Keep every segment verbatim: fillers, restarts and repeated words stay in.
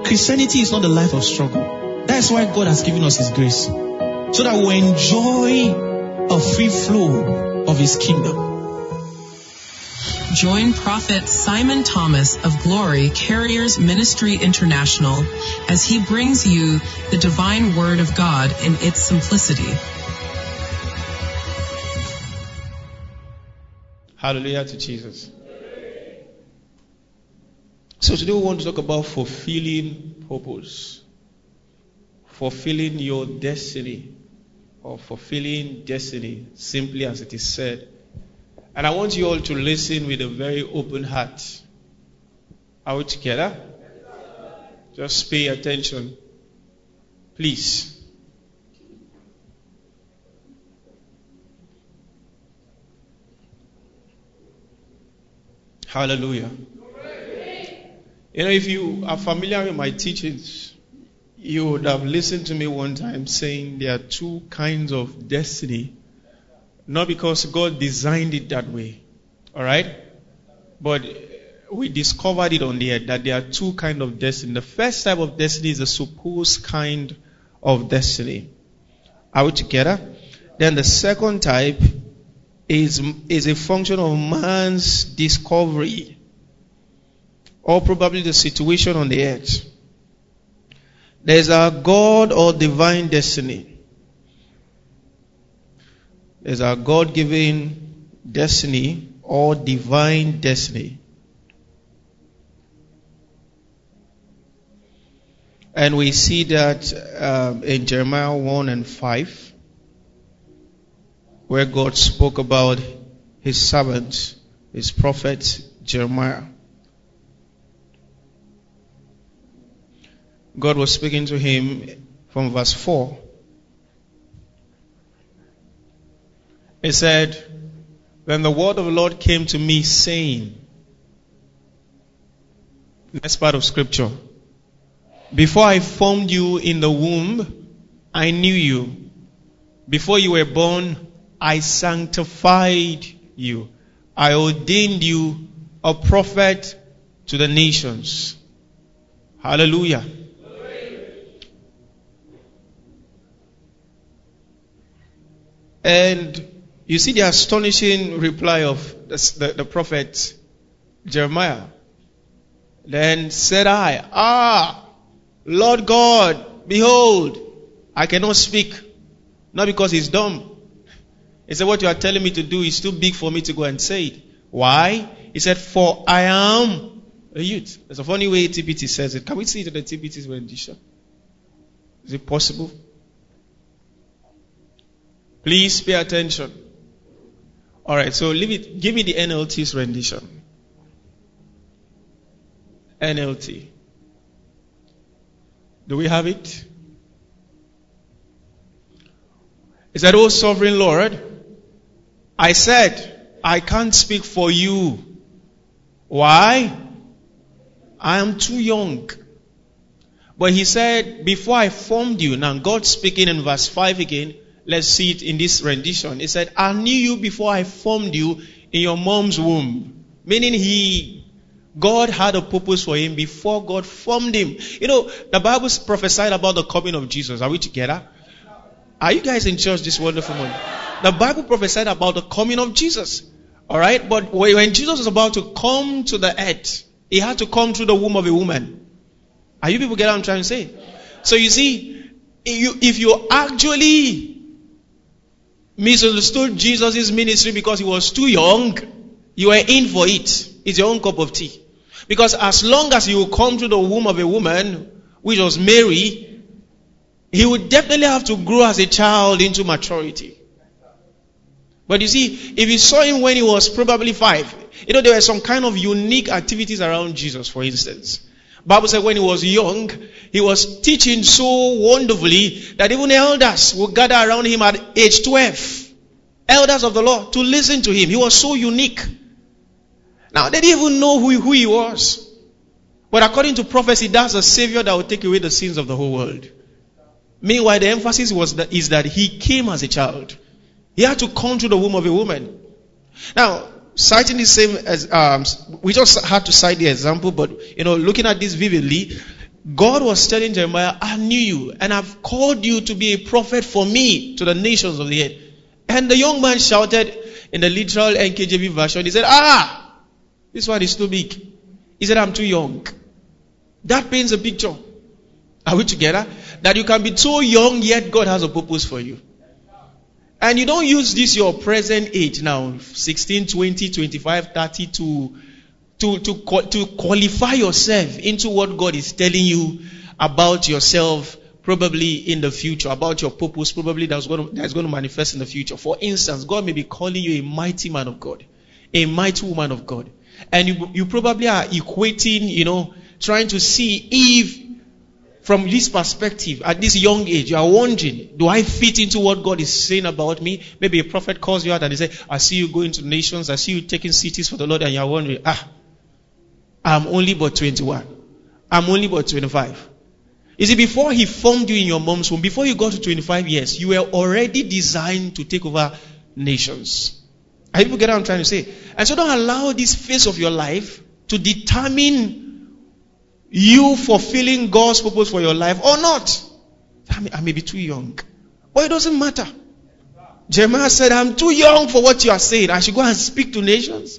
Christianity is not the life of struggle. That's why God has given us His grace, so that we enjoy a free flow of His kingdom. Join Prophet Simon Thomas of Glory Carriers Ministry International as he brings you the divine word of God in its simplicity. Hallelujah to Jesus. So today we want to talk about fulfilling purpose. Fulfilling your destiny, or fulfilling destiny, simply as it is said. And I want you all to listen with a very open heart. Are we together? Just pay attention. Please. Hallelujah. You know, if you are familiar with my teachings, you would have listened to me one time saying there are two kinds of destiny. Not because God designed it that way, all right? But we discovered it on the earth that there are two kinds of destiny. The first type of destiny is a supposed kind of destiny. Are we together? Then the second type is, is a function of man's discovery, or probably the situation on the earth. There's a God or divine destiny. There's our God-given destiny or divine destiny. And we see that um, in Jeremiah one and five, where God spoke about His servant, His prophet Jeremiah. God was speaking to him from verse four. He said, "Then the word of the Lord came to me, saying," next part of scripture, "Before I formed you in the womb, I knew you. Before you were born, I sanctified you. I ordained you a prophet to the nations." Hallelujah. And you see the astonishing reply of the, the, the prophet Jeremiah. Then said I, "Ah, Lord God, behold, I cannot speak." Not because he's dumb. He said, "What you are telling me to do is too big for me to go and say it." Why? He said, "For I am a youth." There's a funny way T P T says it. Can we see it in the T P T's rendition? Is it possible? Please pay attention. Alright, so leave it. Give me the N L T's rendition. N L T. Do we have it? He said, "O sovereign Lord, I said, I can't speak for you. Why? I am too young." But he said, "Before I formed you," now God speaking in verse five again, let's see it in this rendition. He said, "I knew you before I formed you in your mom's womb." Meaning he, God had a purpose for him before God formed him. You know, the Bible prophesied about the coming of Jesus. Are we together? Are you guys in church this wonderful morning? The Bible prophesied about the coming of Jesus. Alright? But when Jesus was about to come to the earth, he had to come through the womb of a woman. Are you people get what I'm trying to say? So you see, if you, if you actually misunderstood Jesus' ministry because he was too young, you were in for it. It's your own cup of tea. Because as long as you come to the womb of a woman, which was Mary, he would definitely have to grow as a child into maturity. But you see, if you saw him when he was probably five, you know, there were some kind of unique activities around Jesus, for instance. Bible said when he was young, he was teaching so wonderfully that even elders would gather around him at age twelve. Elders of the Lord to listen to him. He was so unique. Now, they didn't even know who, who he was. But according to prophecy, that's a savior that will take away the sins of the whole world. Meanwhile, the emphasis was that, is that he came as a child. He had to come through the womb of a woman. Now, citing the same as, um, we just had to cite the example, but, you know, looking at this vividly, God was telling Jeremiah, I knew you and I've called you to be a prophet for me to the nations of the earth. And the young man shouted in the literal N K J V version, he said, ah, this one is too big. He said, I'm too young. That paints a picture. Are we together? That you can be so young, yet God has a purpose for you. And you don't use this your present age now, sixteen, twenty, twenty-five, thirty, to, to, to, to qualify yourself into what God is telling you about yourself, probably in the future, about your purpose, probably that's going to, that's going to manifest in the future. For instance, God may be calling you a mighty man of God, a mighty woman of God. And you, you probably are equating, you know, trying to see if from this perspective, at this young age, you are wondering, do I fit into what God is saying about me? Maybe a prophet calls you out and he says, I see you going to nations, I see you taking cities for the Lord, and you are wondering, ah, I'm only but twenty-one. I'm only but twenty-five. You see, before he formed you in your mom's womb, before you got to twenty-five years, you were already designed to take over nations. Are you get what I'm trying to say? And so don't allow this phase of your life to determine you fulfilling God's purpose for your life or not. I may, I may be too young. But it doesn't matter. Jeremiah said, I'm too young for what you are saying. I should go and speak to nations.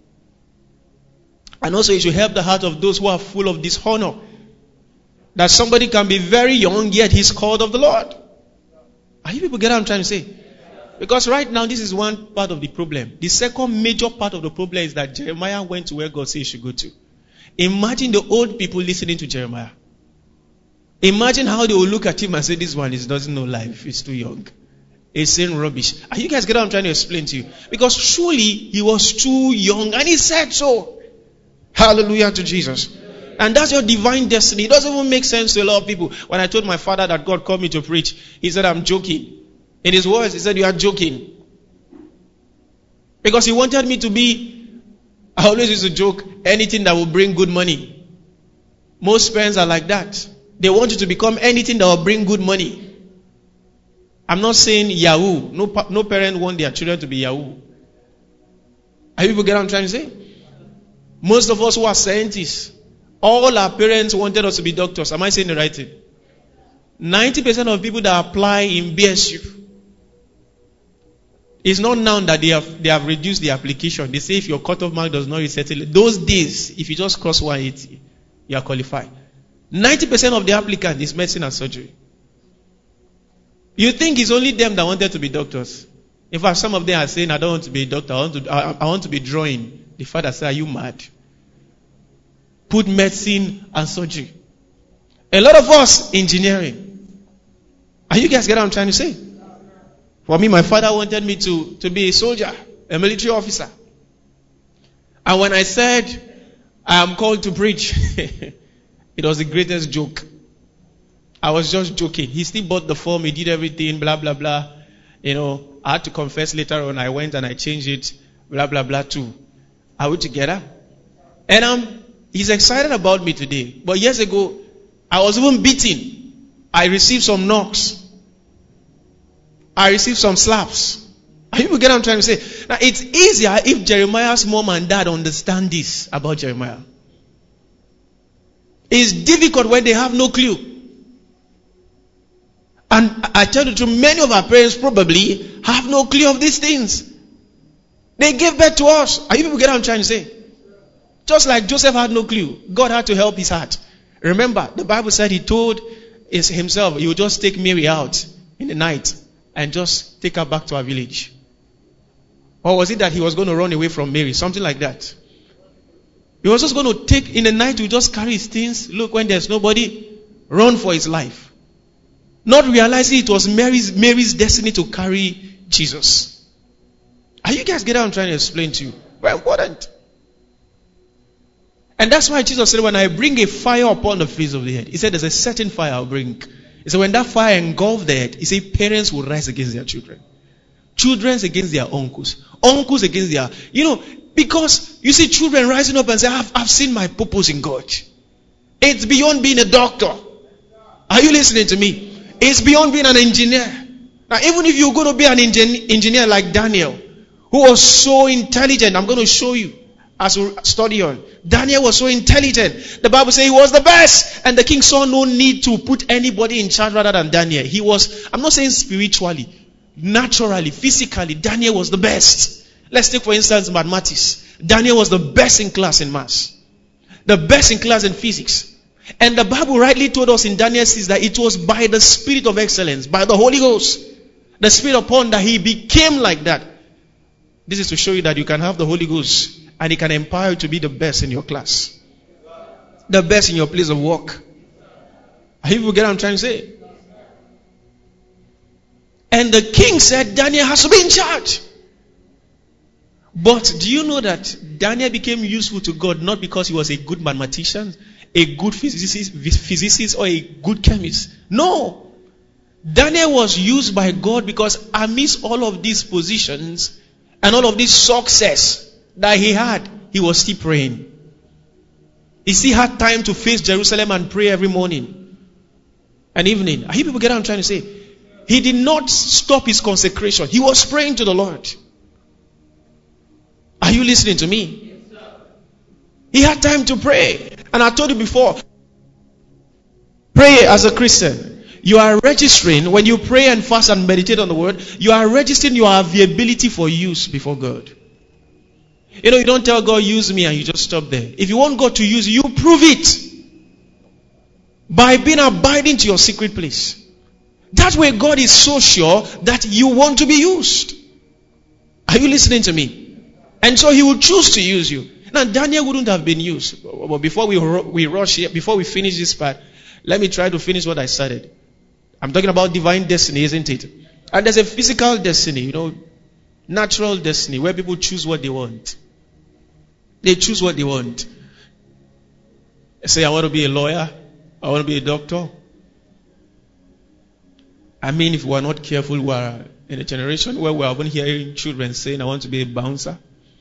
And also it should help the heart of those who are full of dishonor. That somebody can be very young, yet he's called of the Lord. Are you people get what I'm trying to say? Because right now, this is one part of the problem. The second major part of the problem is that Jeremiah went to where God said he should go to. Imagine the old people listening to Jeremiah. Imagine how they will look at him and say, this one is, doesn't know life. He's too young. He's saying rubbish. Are you guys get what I'm trying to explain to you? Because surely he was too young. And he said so. Hallelujah to Jesus. And that's your divine destiny. It doesn't even make sense to a lot of people. When I told my father that God called me to preach, he said, I'm joking. In his words, he said, you are joking. Because he wanted me to be, I always used to joke, anything that will bring good money. Most parents are like that. They want you to become anything that will bring good money. I'm not saying Yahoo. No, no parent want their children to be Yahoo. Are you people get what I'm trying to say? Most of us who are scientists, all our parents wanted us to be doctors. Am I saying the right thing? ninety percent of people that apply in B S U, it's not now that they have they have reduced the application. They say if your cutoff mark does not reset, those days, if you just cross one eighty, you are qualified. ninety percent of the applicant is medicine and surgery. You think it's only them that wanted to be doctors? In fact, some of them are saying, I don't want to be a doctor, I want to, I, I want to be drawing. The father said, are you mad? Put medicine and surgery. A lot of us, engineering. Are you guys get what I'm trying to say? For me, my father wanted me to, to be a soldier, a military officer. And when I said, I am called to preach, it was the greatest joke. I was just joking. He still bought the form, he did everything, blah, blah, blah. You know, I had to confess later on, I went and I changed it, blah, blah, blah, too. Are we together? And um, he's excited about me today. But years ago, I was even beaten. I received some knocks. I received some slaps. Are you get what I'm trying to say? Now, it's easier if Jeremiah's mom and dad understand this about Jeremiah. It's difficult when they have no clue. And I tell you, to many of our parents probably have no clue of these things. They gave birth to us. Are you people get what I'm trying to say? Just like Joseph had no clue. God had to help his heart. Remember, the Bible said he told himself he would just take Mary out in the night and just take her back to her village. Or was it that he was going to run away from Mary? Something like that. He was just going to take, in the night, he would just carry his things. Look, when there's nobody, run for his life. Not realizing it was Mary's, Mary's destiny to carry Jesus. Are you guys getting what I'm trying to explain to you? Very important. And that's why Jesus said, when I bring a fire upon the face of the earth, he said there's a certain fire I'll bring. He said when that fire engulfs the earth, he said parents will rise against their children. Children against their uncles. Uncles against their, you know, because you see children rising up and say, I've, I've seen my purpose in God. It's beyond being a doctor. Are you listening to me? It's beyond being an engineer. Now, even if you're going to be an engin- engineer like Daniel, who was so intelligent, I'm going to show you. as we study on. Daniel was so intelligent. The Bible says he was the best. And the king saw no need to put anybody in charge rather than Daniel. He was, I'm not saying spiritually, naturally, physically, Daniel was the best. Let's take for instance mathematics. Daniel was the best in class in maths. The best in class in physics. And the Bible rightly told us in Daniel six that it was by the Spirit of excellence, by the Holy Ghost, the Spirit upon that he became like that. This is to show you that you can have the Holy Ghost and he can empower you to be the best in your class. The best in your place of work. Are you get what I'm trying to say? And the king said Daniel has to be in charge. But do you know that Daniel became useful to God not because he was a good mathematician, a good physicist, physicist or a good chemist? No. Daniel was used by God because amidst all of these positions and all of this success that he had, he was still praying. He still had time to face Jerusalem and pray every morning and evening. Are you people get what I'm trying to say? He did not stop his consecration. He was praying to the Lord. Are you listening to me? He had time to pray. And I told you before, pray as a Christian. You are registering, when you pray and fast and meditate on the word, you are registering your availability for use before God. You know, you don't tell God, use me, and you just stop there. If you want God to use you, you prove it. By being abiding to your secret place. That's where God is so sure that you want to be used. Are you listening to me? And so he will choose to use you. Now Daniel wouldn't have been used. But before we we rush here, before we finish this part, let me try to finish what I started. I'm talking about divine destiny, isn't it? And there's a physical destiny, you know, natural destiny, where people choose what they want. They choose what they want. They say, I want to be a lawyer. I want to be a doctor. I mean, if we are not careful, we are in a generation where we are even hearing children saying, I want to be a bouncer.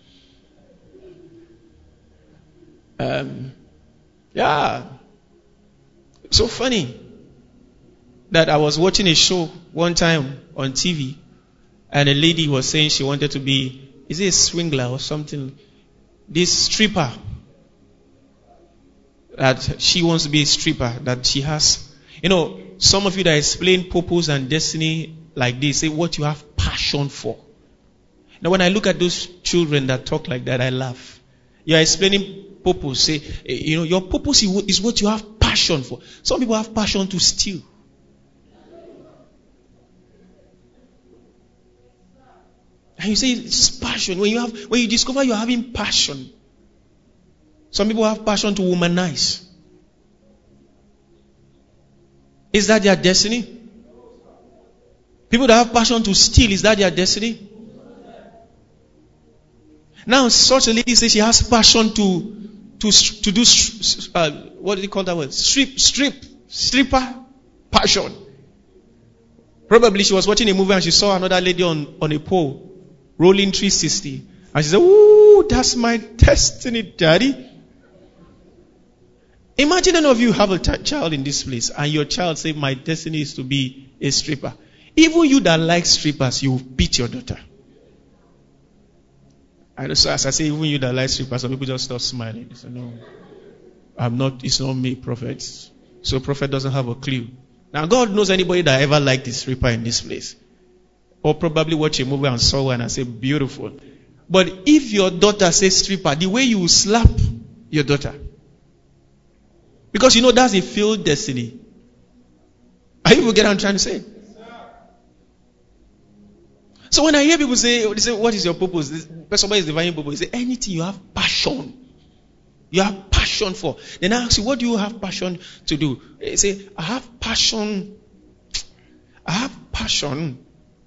Um, yeah. So funny that I was watching a show one time on T V and a lady was saying she wanted to be, is it a swingler or something? This stripper. That she wants to be a stripper. That she has, you know, some of you that explain purpose and destiny like this, say what you have passion for. Now when I look at those children that talk like that, I laugh. You are explaining purpose. Say, you know, your purpose is what you have passion for. Some people have passion to steal. And you say it's passion. When you have, when you discover you're having passion. Some people have passion to womanize. Is that their destiny? People that have passion to steal, is that their destiny? Now, such a lady says she has passion to to to do uh, what do you call that word? Strip, strip, stripper passion. Probably she was watching a movie and she saw another lady on, on a pole rolling three sixty, and she said, "Ooh, that's my destiny, Daddy." Imagine any of you have a t- child in this place, and your child say, "My destiny is to be a stripper." Even you that like strippers, you beat your daughter. And so as I say, even you that like strippers, some people just start smiling. They say, no, I'm not, it's not me, prophet. So prophet doesn't have a clue. Now God knows anybody that ever liked a stripper in this place. Or probably watch a movie and saw one and say, beautiful. But if your daughter says stripper, the way you will slap your daughter. Because you know that's a failed destiny. Are you get what I'm trying to say? So when I hear people say, they say, what is your purpose? This, somebody is defining purpose. They say, anything you have passion. You have passion for. Then I ask you, what do you have passion to do? They say, I have passion. I have passion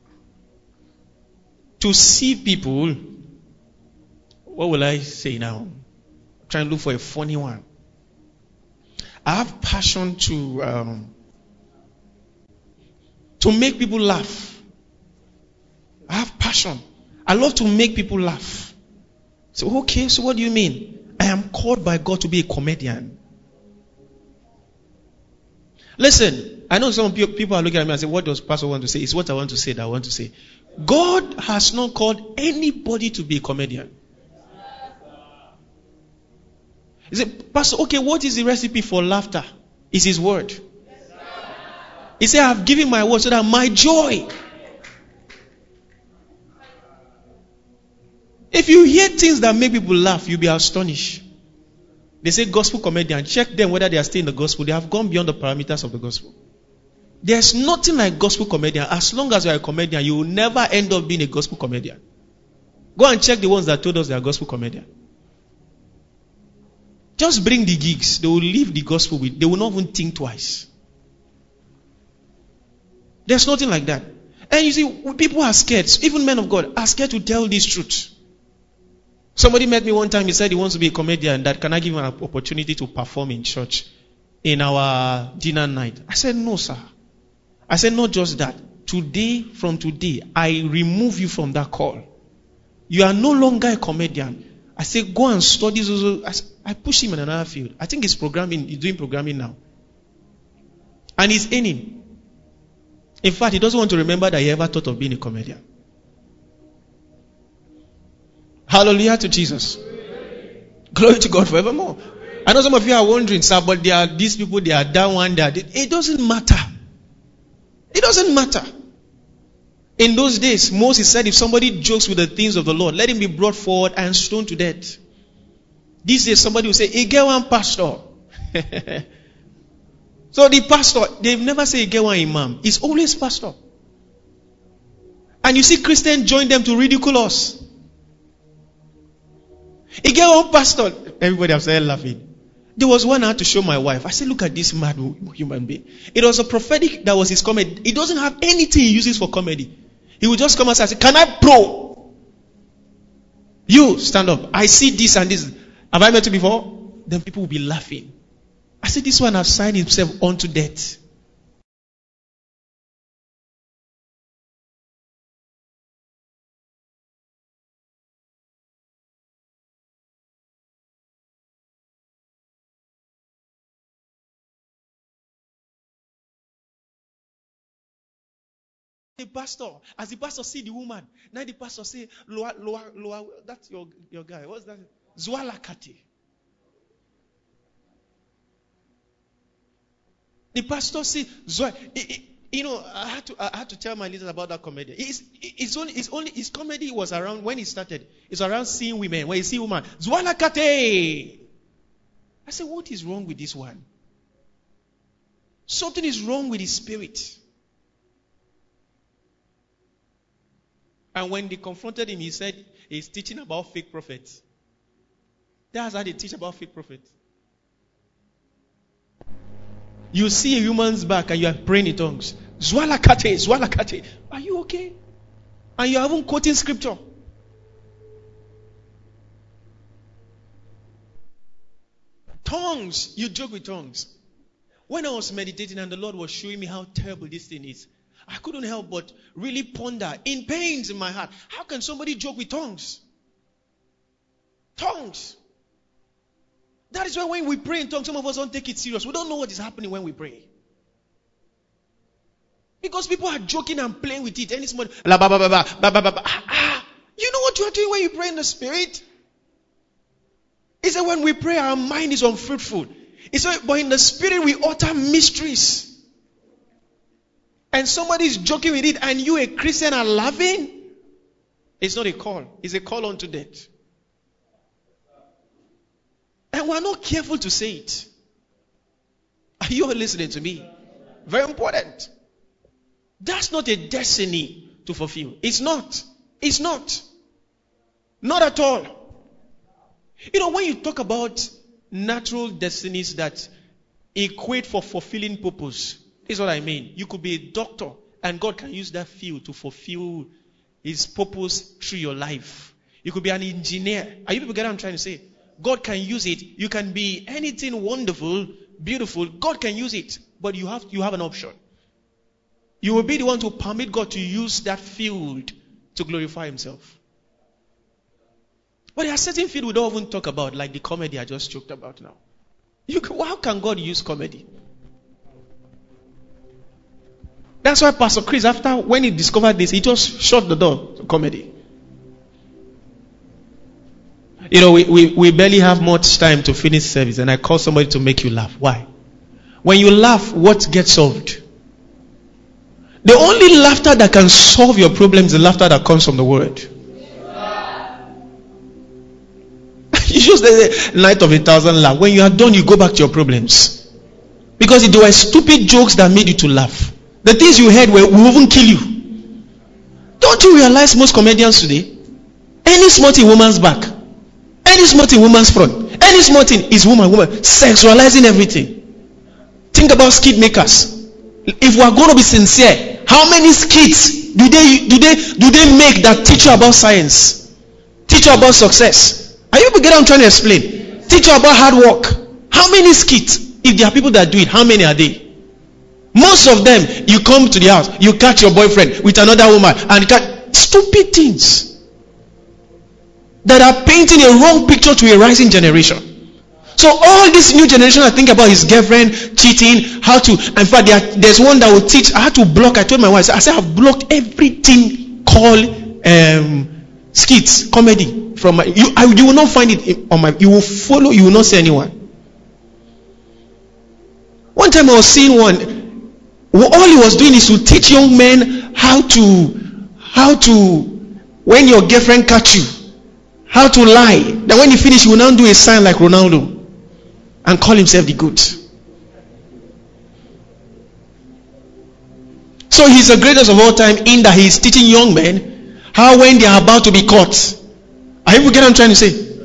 to see people. What will I say now? I'm trying to look for a funny one. I have passion to um, to make people laugh. I have passion. I love to make people laugh. So, okay, so what do you mean? I am called by God to be a comedian. Listen, I know some people are looking at me and say, what does Pastor want to say? It's what I want to say that I want to say. God has not called anybody to be a comedian. He said, Pastor, okay, what is the recipe for laughter? It's his word. He said, I've given my word so that my joy. If you hear things that make people laugh, you'll be astonished. They say gospel comedian. Check them whether they are still in the gospel. They have gone beyond the parameters of the gospel. There's nothing like gospel comedian. As long as you are a comedian, you will never end up being a gospel comedian. Go and check the ones that told us they are gospel comedian. Just bring the gigs. They will leave the gospel with. They will not even think twice. There's nothing like that. And you see, people are scared. Even men of God are scared to tell this truth. Somebody met me one time. He said he wants to be a comedian. That can I give him an opportunity to perform in church in our dinner night? I said, no, sir. I said, not just that. Today, from today, I remove you from that call. You are no longer a comedian. I said, go and study. I push him in another field. I think he's programming. He's doing programming now. And he's earning. In fact, he doesn't want to remember that he ever thought of being a comedian. Hallelujah to Jesus. Glory to God forevermore. I know some of you are wondering, sir, but there are these people, they are down one day. It doesn't matter. It doesn't matter. In those days, Moses said, if somebody jokes with the things of the Lord, let him be brought forward and stoned to death. These days, somebody will say, "I get one pastor." So the pastor, they've never said, "I get one imam." It's always pastor. And you see Christians join them to ridicule us. I get one pastor. Everybody have started laughing. There was one I had to show my wife. I said, look at this mad human being. It was a prophetic, that was his comedy. He doesn't have anything he uses for comedy. He would just come and say, "Can I pro? You stand up. I see this and this. Have I met you before?" Then people will be laughing. I said, this one has signed himself unto death. The pastor, as the pastor see the woman, now the pastor say, Loa, Loa, Loa, that's your, your guy. What's that? Zwalakati. The pastor say, Zwa, you know, I had to, I had to tell my leaders about that comedy. It's, it's only, it's only, his comedy was around when he started. It's around seeing women. When you see woman, Zwalakati. I said, what is wrong with this one? Something is wrong with his spirit. And when they confronted him, he said he's teaching about fake prophets. That's how they teach about fake prophets. You see a woman's back and you are praying in tongues. Zwalakate, zwalakate. Are you okay? And you are even quoting scripture. Tongues. You joke with tongues. When I was meditating and the Lord was showing me how terrible this thing is, I couldn't help but really ponder in pains in my heart. How can somebody joke with tongues? Tongues. That is why when we pray in tongues, some of us don't take it serious. We don't know what is happening when we pray. Because people are joking and playing with it. And it's more, la, ba, ba, ba, ba, ba, ba, ba. Ah, ah. You know what you are doing when you pray in the spirit? He said when we pray, our mind is unfruitful. He said, but in the spirit we utter mysteries. And somebody is joking with it and you, a Christian, are laughing. It's not a call. It's a call unto death. And we're not careful to say it. Are you all listening to me? Very important. That's not a destiny to fulfill. It's not. It's not. Not at all. You know, when you talk about natural destinies that equate for fulfilling purpose, this is what I mean. You could be a doctor and God can use that field to fulfill His purpose through your life. You could be an engineer. Are you people getting what I'm trying to say? God can use it. You can be anything wonderful, beautiful. God can use it. But you have, you have an option. You will be the one to permit God to use that field to glorify Himself. But there are certain fields we don't even talk about, like the comedy I just joked about now. You can, how can God use comedy? That's why Pastor Chris, after when he discovered this, he just shut the door to comedy. You know, we, we, we barely have much time to finish service, and I call somebody to make you laugh. Why? When you laugh, what gets solved? The only laughter that can solve your problems is the laughter that comes from the word. You just the night of a thousand laughs. When you are done, you go back to your problems. Because they were stupid jokes that made you to laugh. The things you heard were, will even kill you. Don't you realize most comedians today, any small thing woman's back, any small thing woman's front, any small thing is woman, woman, sexualizing everything. Think about skit makers. If we are going to be sincere, how many skits do they do they do they make that teach you about science, teach you about success? Are you able to get what I'm trying to explain? Teach you about hard work. How many skits? If there are people that do it, how many are they? Most of them, you come to the house, you catch your boyfriend with another woman, and catch stupid things that are painting a wrong picture to a rising generation. So all this new generation I think about his girlfriend cheating, how to, in fact there, there's one that will teach how to block. I told my wife, I said I've blocked everything called um, skits, comedy from my, you, I, you will not find it on my, you will follow, you will not see anyone. One time I was seeing one, all he was doing is to teach young men how to, how to, when your girlfriend catch you, how to lie. Then when you finish, you will now do a sign like Ronaldo and call himself the GOAT. So he's the greatest of all time in that he's teaching young men how when they are about to be caught. Are you get what I'm trying to say?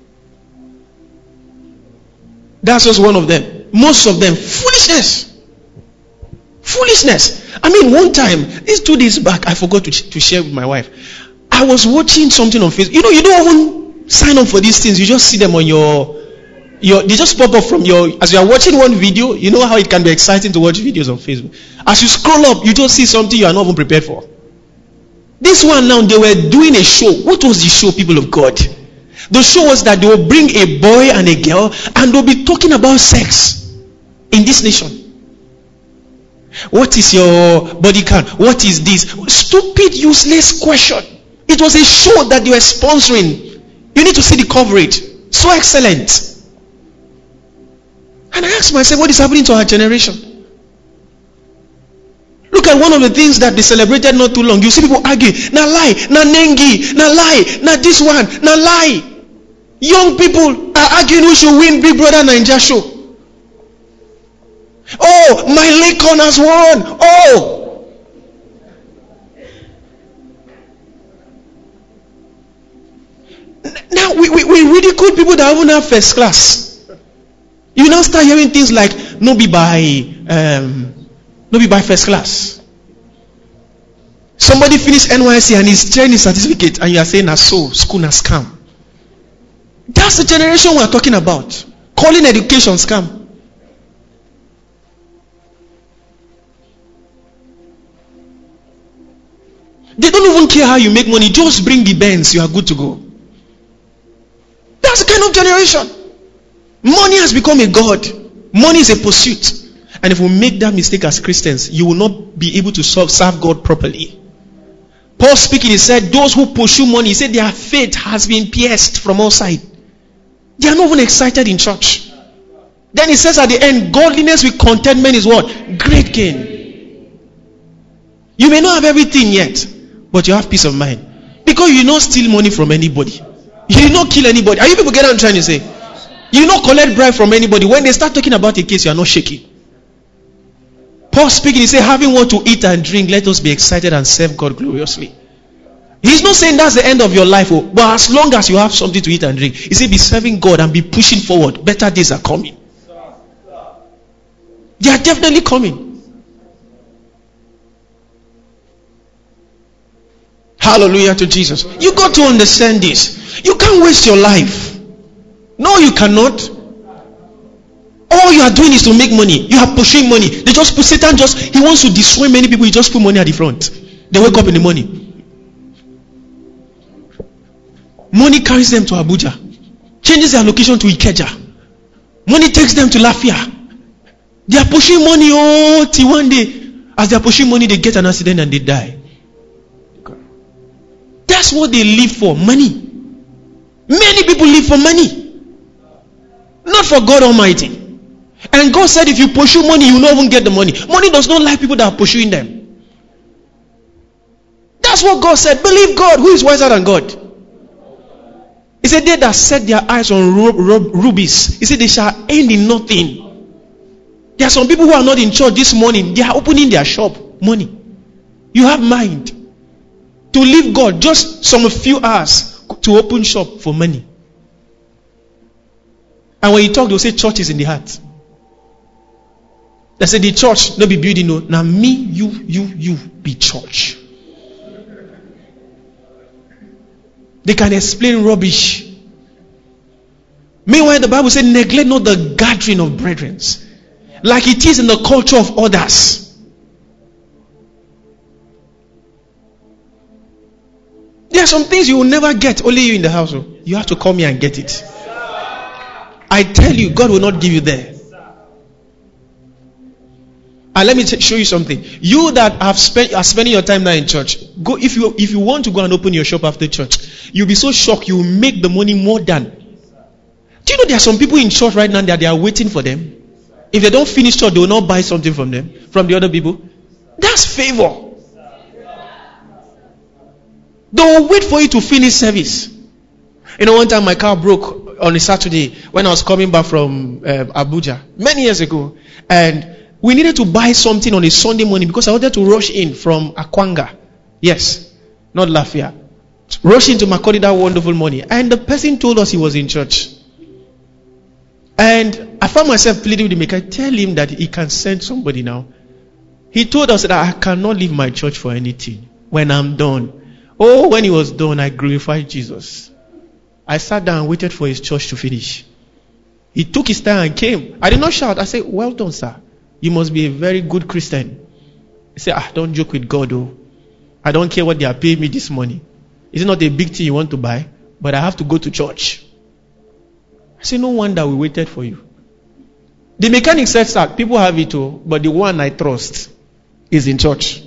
That's just one of them. Most of them, foolishness. Foolishness. I mean, one time, these two days back, I forgot to, to share with my wife. I was watching something on Facebook. You know, you don't even sign up for these things. You just see them on your, your, they just pop up from your, as you are watching one video, you know how it can be exciting to watch videos on Facebook. As you scroll up, you just see something you are not even prepared for. This one now, they were doing a show. What was the show, people of God? The show was that they will bring a boy and a girl, and they'll be talking about sex in this nation. What is your body count? What is this? Stupid, useless question. It was a show that they were sponsoring. You need to see the coverage. So excellent. And I asked myself, what is happening to our generation? Look at one of the things that they celebrated not too long. You see people argue, na lie, na nengi, na lie, na this one, na lie. Young people are arguing who should win Big Brother Nigeria show. Oh, my Lincoln has won. Oh. Now we, we, we ridicule people that even have first class. You now start hearing things like no be by um, no be by first class. Somebody finished N Y S C and he's sharing his certificate, and you are saying na so school na scam. That's the generation we are talking about. Calling education scam. They don't even care how you make money. Just bring the Benz, you are good to go. That's the kind of generation. Money has become a god. Money is a pursuit. And if we make that mistake as Christians, you will not be able to serve, serve God properly. Paul speaking, he said, those who pursue money, he said their faith has been pierced from all sides. They are not even excited in church. Then he says at the end, godliness with contentment is what? Great gain. You may not have everything yet, but you have peace of mind. Because you not steal money from anybody. You did not kill anybody. Are you people get what I'm trying to say? You not collect bribe from anybody. When they start talking about a case, you are not shaking. Paul speaking, he said, having what to eat and drink, let us be excited and serve God gloriously. He's not saying that's the end of your life, oh, but as long as you have something to eat and drink, he said, be serving God and be pushing forward. Better days are coming. They are definitely coming. Hallelujah to Jesus. You got to understand this. You can't waste your life. No, you cannot. All you are doing is to make money. You are pushing money. They just put Satan just he wants to destroy many people. He just put money at the front. They wake up in the morning. Money carries them to Abuja. Changes their location to Ikeja. Money takes them to Lafia. They are pushing money oh till one day. As they are pushing money, they get an accident and they die. That's what they live for. Money. Many people live for money, not for God Almighty. And God said if you pursue money, you will not even get the money. Money does not like people that are pursuing them. That's what God said. Believe God. Who is wiser than God? He said they that set their eyes on ru- ru- rubies, he said they shall end in nothing. There are some people who are not in church this morning. They are opening their shop. Money. You have mind to leave God just some few hours to open shop for money. And when you talk, they'll say church is in the heart. They say the church no be building. No. Now me, you, you, you be church. They can explain rubbish. Meanwhile, the Bible said, neglect not the gathering of brethren, like it is in the culture of others. There are some things you will never get, only you in the house. You have to come here and get it. I tell you, God will not give you there. And let me t- show you something. You that have spent are spending your time now in church, go if you if you want to go and open your shop after church, you'll be so shocked you will make the money more than. Do you know there are some people in church right now that they are waiting for them? If they don't finish church, they will not buy something from them, from the other people. That's favor. They will wait for you to finish service. You know, one time my car broke on a Saturday when I was coming back from uh, Abuja many years ago, and we needed to buy something on a Sunday morning because I wanted to rush in from Akwanga. Yes, not Lafia. Rush into Makodi that wonderful morning. And the person told us he was in church. And I found myself pleading with him. I can tell him that he can send somebody now. He told us that I cannot leave my church for anything when I'm done. Oh, when he was done, I glorified Jesus. I sat down and waited for his church to finish. He took his time and came. I did not shout. I said, well done, sir. You must be a very good Christian. He said, ah, don't joke with God, oh. I don't care what they are paying me this morning. It's not a big thing you want to buy, but I have to go to church. I said, no wonder we waited for you. The mechanic said, sir, people have it, oh, but the one I trust is in church.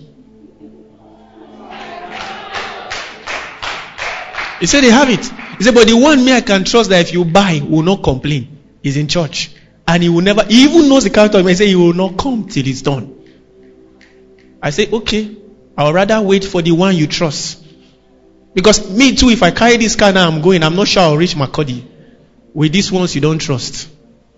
He said, they have it. He said, but the one me I can trust that if you buy, will not complain, is in church. And he will never, he even knows the character of him. He said, he will not come till it's done. I say, okay, I'll rather wait for the one you trust. Because me too, if I carry this car now, I'm going, I'm not sure I'll reach Makodi. With these ones you don't trust.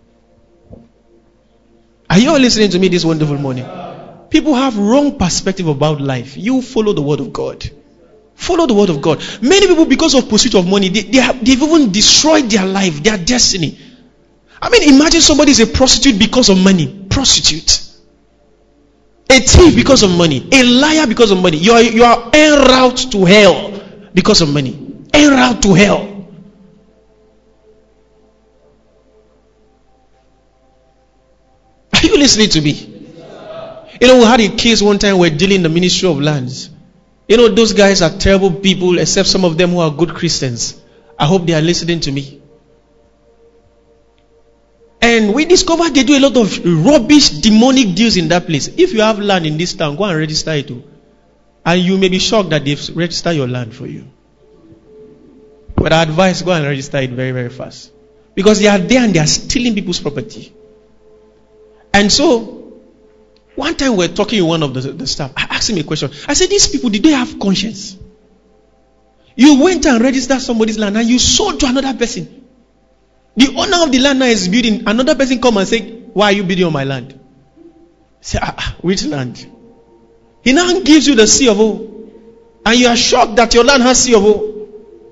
Are you all listening to me this wonderful morning? People have wrong perspective about life. You follow the word of God. Follow the word of God. Many people, because of pursuit of money, they, they have, they've even destroyed their life, their destiny. I mean, imagine somebody is a prostitute because of money. Prostitute. A thief because of money. A liar because of money. You are, you are en route to hell because of money. En route to hell. Are you listening to me? You know, we had a case one time, we're dealing in the Ministry of Lands. You know, those guys are terrible people, except some of them who are good Christians. I hope they are listening to me. And we discovered they do a lot of rubbish, demonic deals in that place. If you have land in this town, go and register it too. And you may be shocked that they've registered your land for you. But I advise, go and register it very, very fast. Because they are there and they are stealing people's property. And so, one time we were talking with one of the, the staff. I asked him a question. I said, these people, did they have conscience? You went and registered somebody's land and you sold to another person. The owner of the land now is building. Another person come and say, why are you building on my land? Say, ah, which land? He now gives you the C of O. And you are shocked that your land has C of O.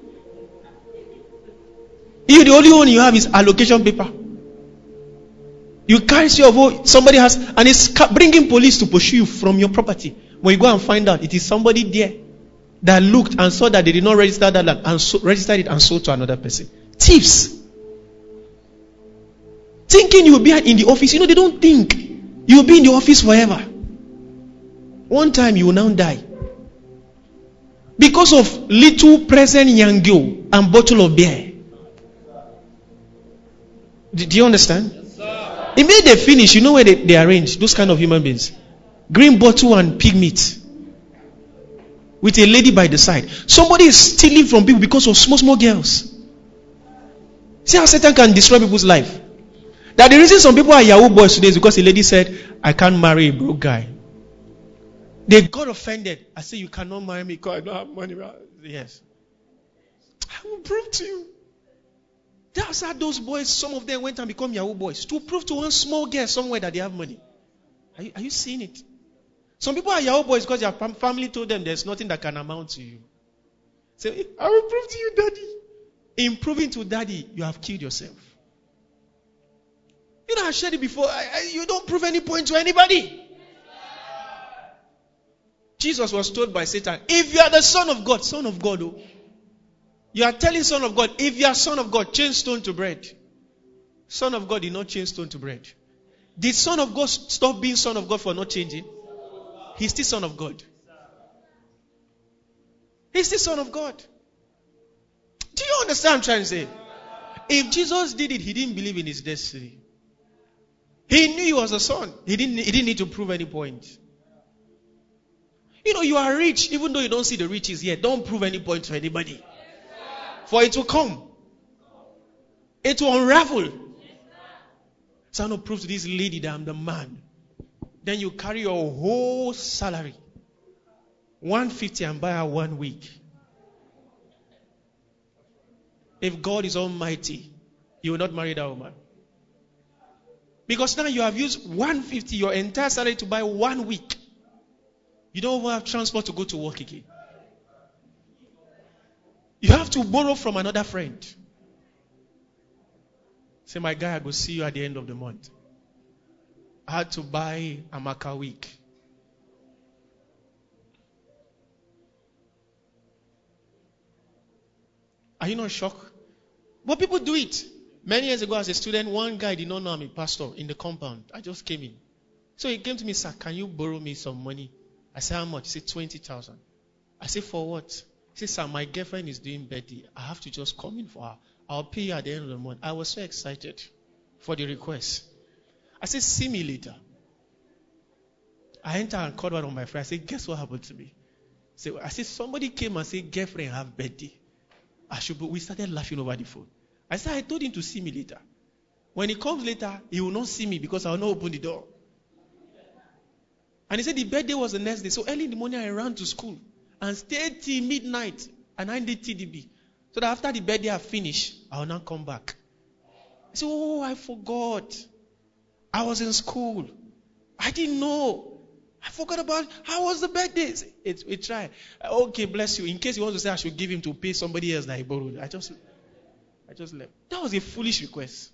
You, the only one you have is allocation paper. You carry C of O, somebody has, and it's bringing police to pursue you from your property. When you go and find out, it is somebody there that looked and saw that they did not register that land and so, registered it and sold to another person. Thieves. Thinking you will be in the office. You know, they don't think you will be in the office forever. One time you will now die. Because of little present yangyo and bottle of beer. Do, do you understand? Yes, immediately they finish, you know where they, they arrange those kind of human beings. Green bottle and pig meat. With a lady by the side. Somebody is stealing from people because of small, small girls. See how Satan can destroy people's life. That the reason some people are Yahoo boys today is because a lady said, I can't marry a broke guy. They got offended. I say, you cannot marry me because I don't have money. Yes. I will prove to you. That's how those boys, some of them went and become Yahoo boys. To prove to one small girl somewhere that they have money. Are you, are you seeing it? Some people are Yahoo boys because their family told them there's nothing that can amount to you. Say, I will prove to you, daddy. In proving to daddy, you have killed yourself. You know, I shared it before. I, I, you don't prove any point to anybody. Jesus was told by Satan, if you are the Son of God, Son of God, oh, you are telling Son of God, if you are Son of God, change stone to bread. Son of God did not change stone to bread. Did Son of God stop being Son of God for not changing? He's still Son of God. He's still Son of God. Do you understand what I'm trying to say? If Jesus did it, he didn't believe in his destiny. He knew he was a son. He didn't, he didn't need to prove any point. You know, you are rich, even though you don't see the riches yet. Don't prove any point to anybody. For it will come. It will unravel. So I'm going to prove to this lady that I'm the man. Then you carry your whole salary. one hundred fifty and buy her one week. If God is almighty, you will not marry that woman. Because now you have used one hundred fifty, your entire salary, to buy one week. You don't even have transport to go to work again. You have to borrow from another friend. Say, my guy, I go see you at the end of the month. I had to buy a Amaka week. Are you not shocked? But people do it. Many years ago, as a student, one guy did not know I'm a pastor in the compound. I just came in. So he came to me, sir, can you borrow me some money? I said, how much? He said, twenty thousand. I said, for what? He said, sir, my girlfriend is doing birthday. I have to just come in for her. I'll pay you at the end of the month. I was so excited for the request. I said, see me later. I entered and called one of my friends. I said, guess what happened to me? So I said, somebody came and said, girlfriend have birthday. I should. We started laughing over the phone. I said, I told him to see me later. When he comes later, he will not see me because I will not open the door. And he said the birthday was the next day. So early in the morning, I ran to school and stayed till midnight. And I did T D B. So that after the birthday I finished, I will not come back. I said, oh, I forgot. I was in school. I didn't know. I forgot about, how was the birthday? It's, we try. Okay, bless you. In case you want to say I should give him to pay somebody else that he borrowed. I just, I just left. That was a foolish request.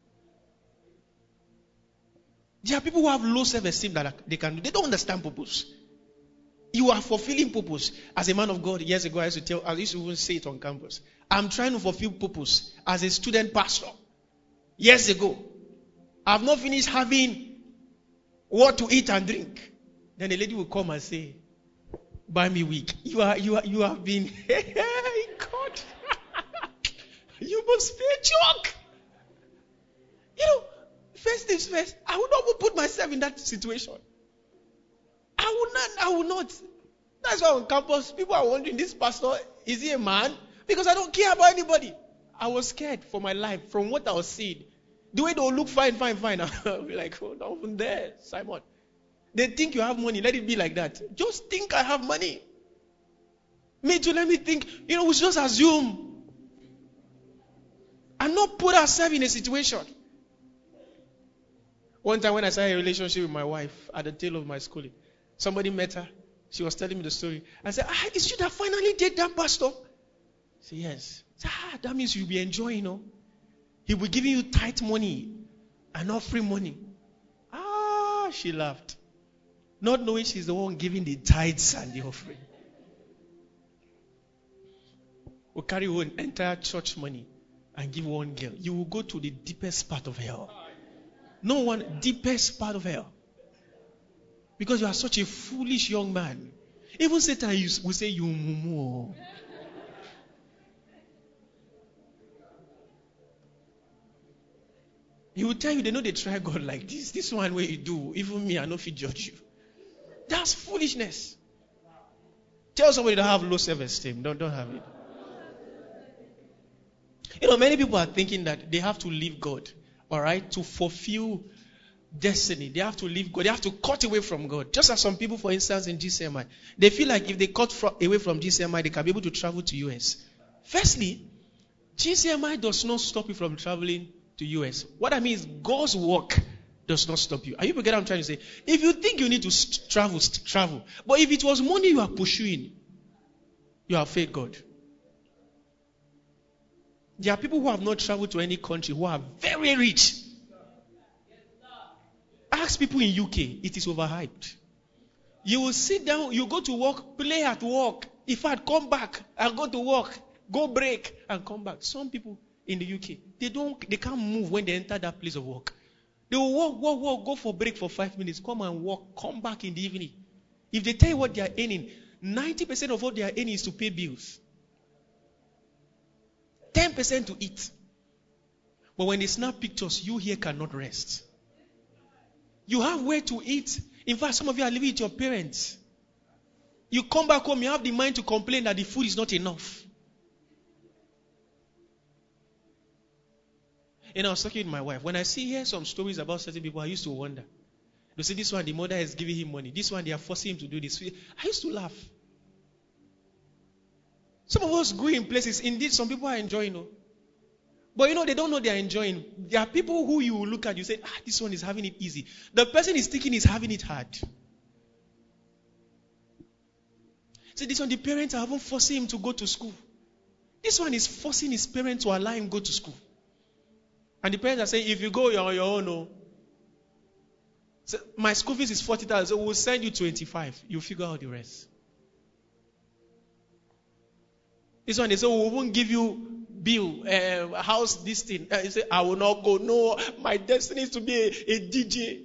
There are people who have low self-esteem that they can do. They don't understand purpose. You are fulfilling purpose. As a man of God, years ago, I used to tell, I used to even say it on campus. I'm trying to fulfill purpose as a student pastor. Years ago, I've not finished having what to eat and drink. Then the lady will come and say, buy me wig. You are, you are, you have been, hey, God. You must pay a joke. You know, first things first, I would not put myself in that situation. I would not, I would not. That's why on campus, people are wondering, this pastor, is he a man? Because I don't care about anybody. I was scared for my life from what I was seeing. The way they will look fine, fine, fine. I'll be like, oh, not even there, Simon. They think you have money. Let it be like that. Just think I have money. Me too, let me think. You know, we should just assume. And not put ourselves in a situation. One time when I started a relationship with my wife at the tail of my schooling, somebody met her. She was telling me the story. I said, ah, is you that finally did that, pastor? I said, yes. I said, ah, that means you'll be enjoying, you know. He'll be giving you tight money and not free money. Ah, she laughed. Not knowing she's the one giving the tithes and the offering. We'll carry one entire church money and give one girl. You will go to the deepest part of hell. No one, deepest part of hell. Because you are such a foolish young man. Even Satan will say, you mumu. He will tell you, they know they try God like this. This one way you do, even me, I know if he judge you. That's foolishness. Tell somebody to have low self-esteem. Don't, don't have it. You know, many people are thinking that they have to leave God, all right, to fulfill destiny. They have to leave God. They have to cut away from God. Just as some people, for instance, in G C M I, they feel like if they cut fro- away from G C M I, they can be able to travel to U S. Firstly, G C M I does not stop you from traveling to U S. What I mean is God's work does not stop you. Are you getting what I'm trying to say? If you think you need to st- travel, st- travel. But if it was money you are pursuing, you have failed God. There are people who have not traveled to any country who are very rich. Ask people in U K, it is overhyped. You will sit down, you go to work, play at work. In fact, come back and go to work, go break and come back. Some people in the U K, they don't, they can't move when they enter that place of work. They will walk, walk, walk, go for break for five minutes, come and walk, come back in the evening. If they tell you what they are earning, ninety percent of what they are earning is to pay bills. ten percent to eat. But when they snap pictures, you here cannot rest. You have where to eat. In fact, some of you are living with your parents. You come back home, you have the mind to complain that the food is not enough. And I was talking with my wife. When I see hear some stories about certain people, I used to wonder. They say this one, the mother is giving him money. This one, they are forcing him to do this. I used to laugh. Some of us go in places, indeed, some people are enjoying it. But you know, they don't know they are enjoying. There are people who you look at, you say, ah, this one is having it easy. The person is thinking he's having it hard. See, this one, the parents are even forcing him to go to school. This one is forcing his parents to allow him go to school. And the parents are saying, if you go, you're on your own. No. So my school fees is forty thousand, so we'll send you twenty-five. You figure out the rest. This one, they say, we won't give you bill, uh, house, this thing. Uh, you say, I will not go. No, my destiny is to be a, a D J.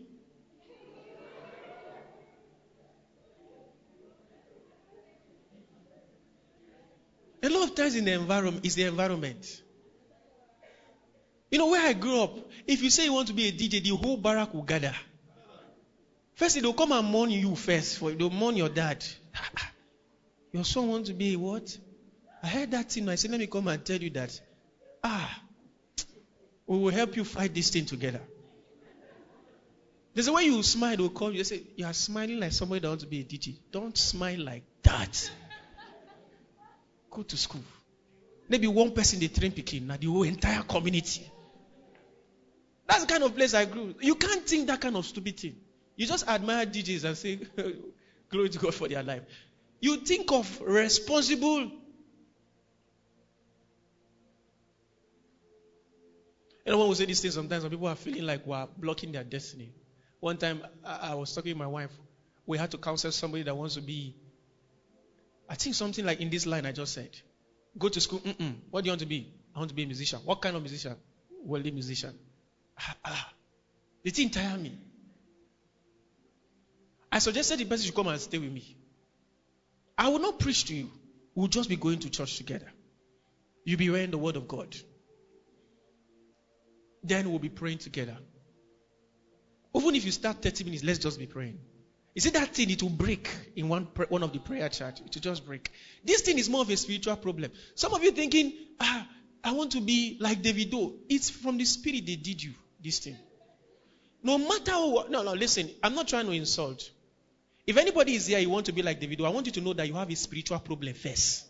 A lot of times in the environment, is the environment. You know, where I grew up, if you say you want to be a D J, the whole barrack will gather. First, they'll come and mourn you first. For they'll mourn your dad. Your son wants to be a what? I heard that thing. I said, let me come and tell you that. Ah, we will help you fight this thing together. There's a way you smile, they'll call you. They say, you are smiling like somebody that wants to be a D J. Don't smile like that. Go to school. Maybe one person they train picking, not the whole entire community. That's the kind of place I grew. You can't think that kind of stupid thing. You just admire D Js and say, glory to God for their life. You think of responsible. You know, when we say these things, sometimes some people are feeling like we're blocking their destiny. One time, I, I was talking with my wife. We had to counsel somebody that wants to be, I think something like in this line I just said. Go to school. Mm-mm. What do you want to be? I want to be a musician. What kind of musician? Worldly musician. Ah, ah. The thing tired me. I suggested the person should come and stay with me. I will not preach to you. We'll just be going to church together. You'll be hearing the word of God. Then we'll be praying together. Even if you start thirty minutes, let's just be praying. You see that thing, it will break in one one of the prayer chat. It will just break. This thing is more of a spiritual problem. Some of you thinking, ah, I want to be like Davido. It's from the spirit they did you, this thing. No matter what. No, no, listen. I'm not trying to insult. If anybody is here, you want to be like Davido, I want you to know that you have a spiritual problem first.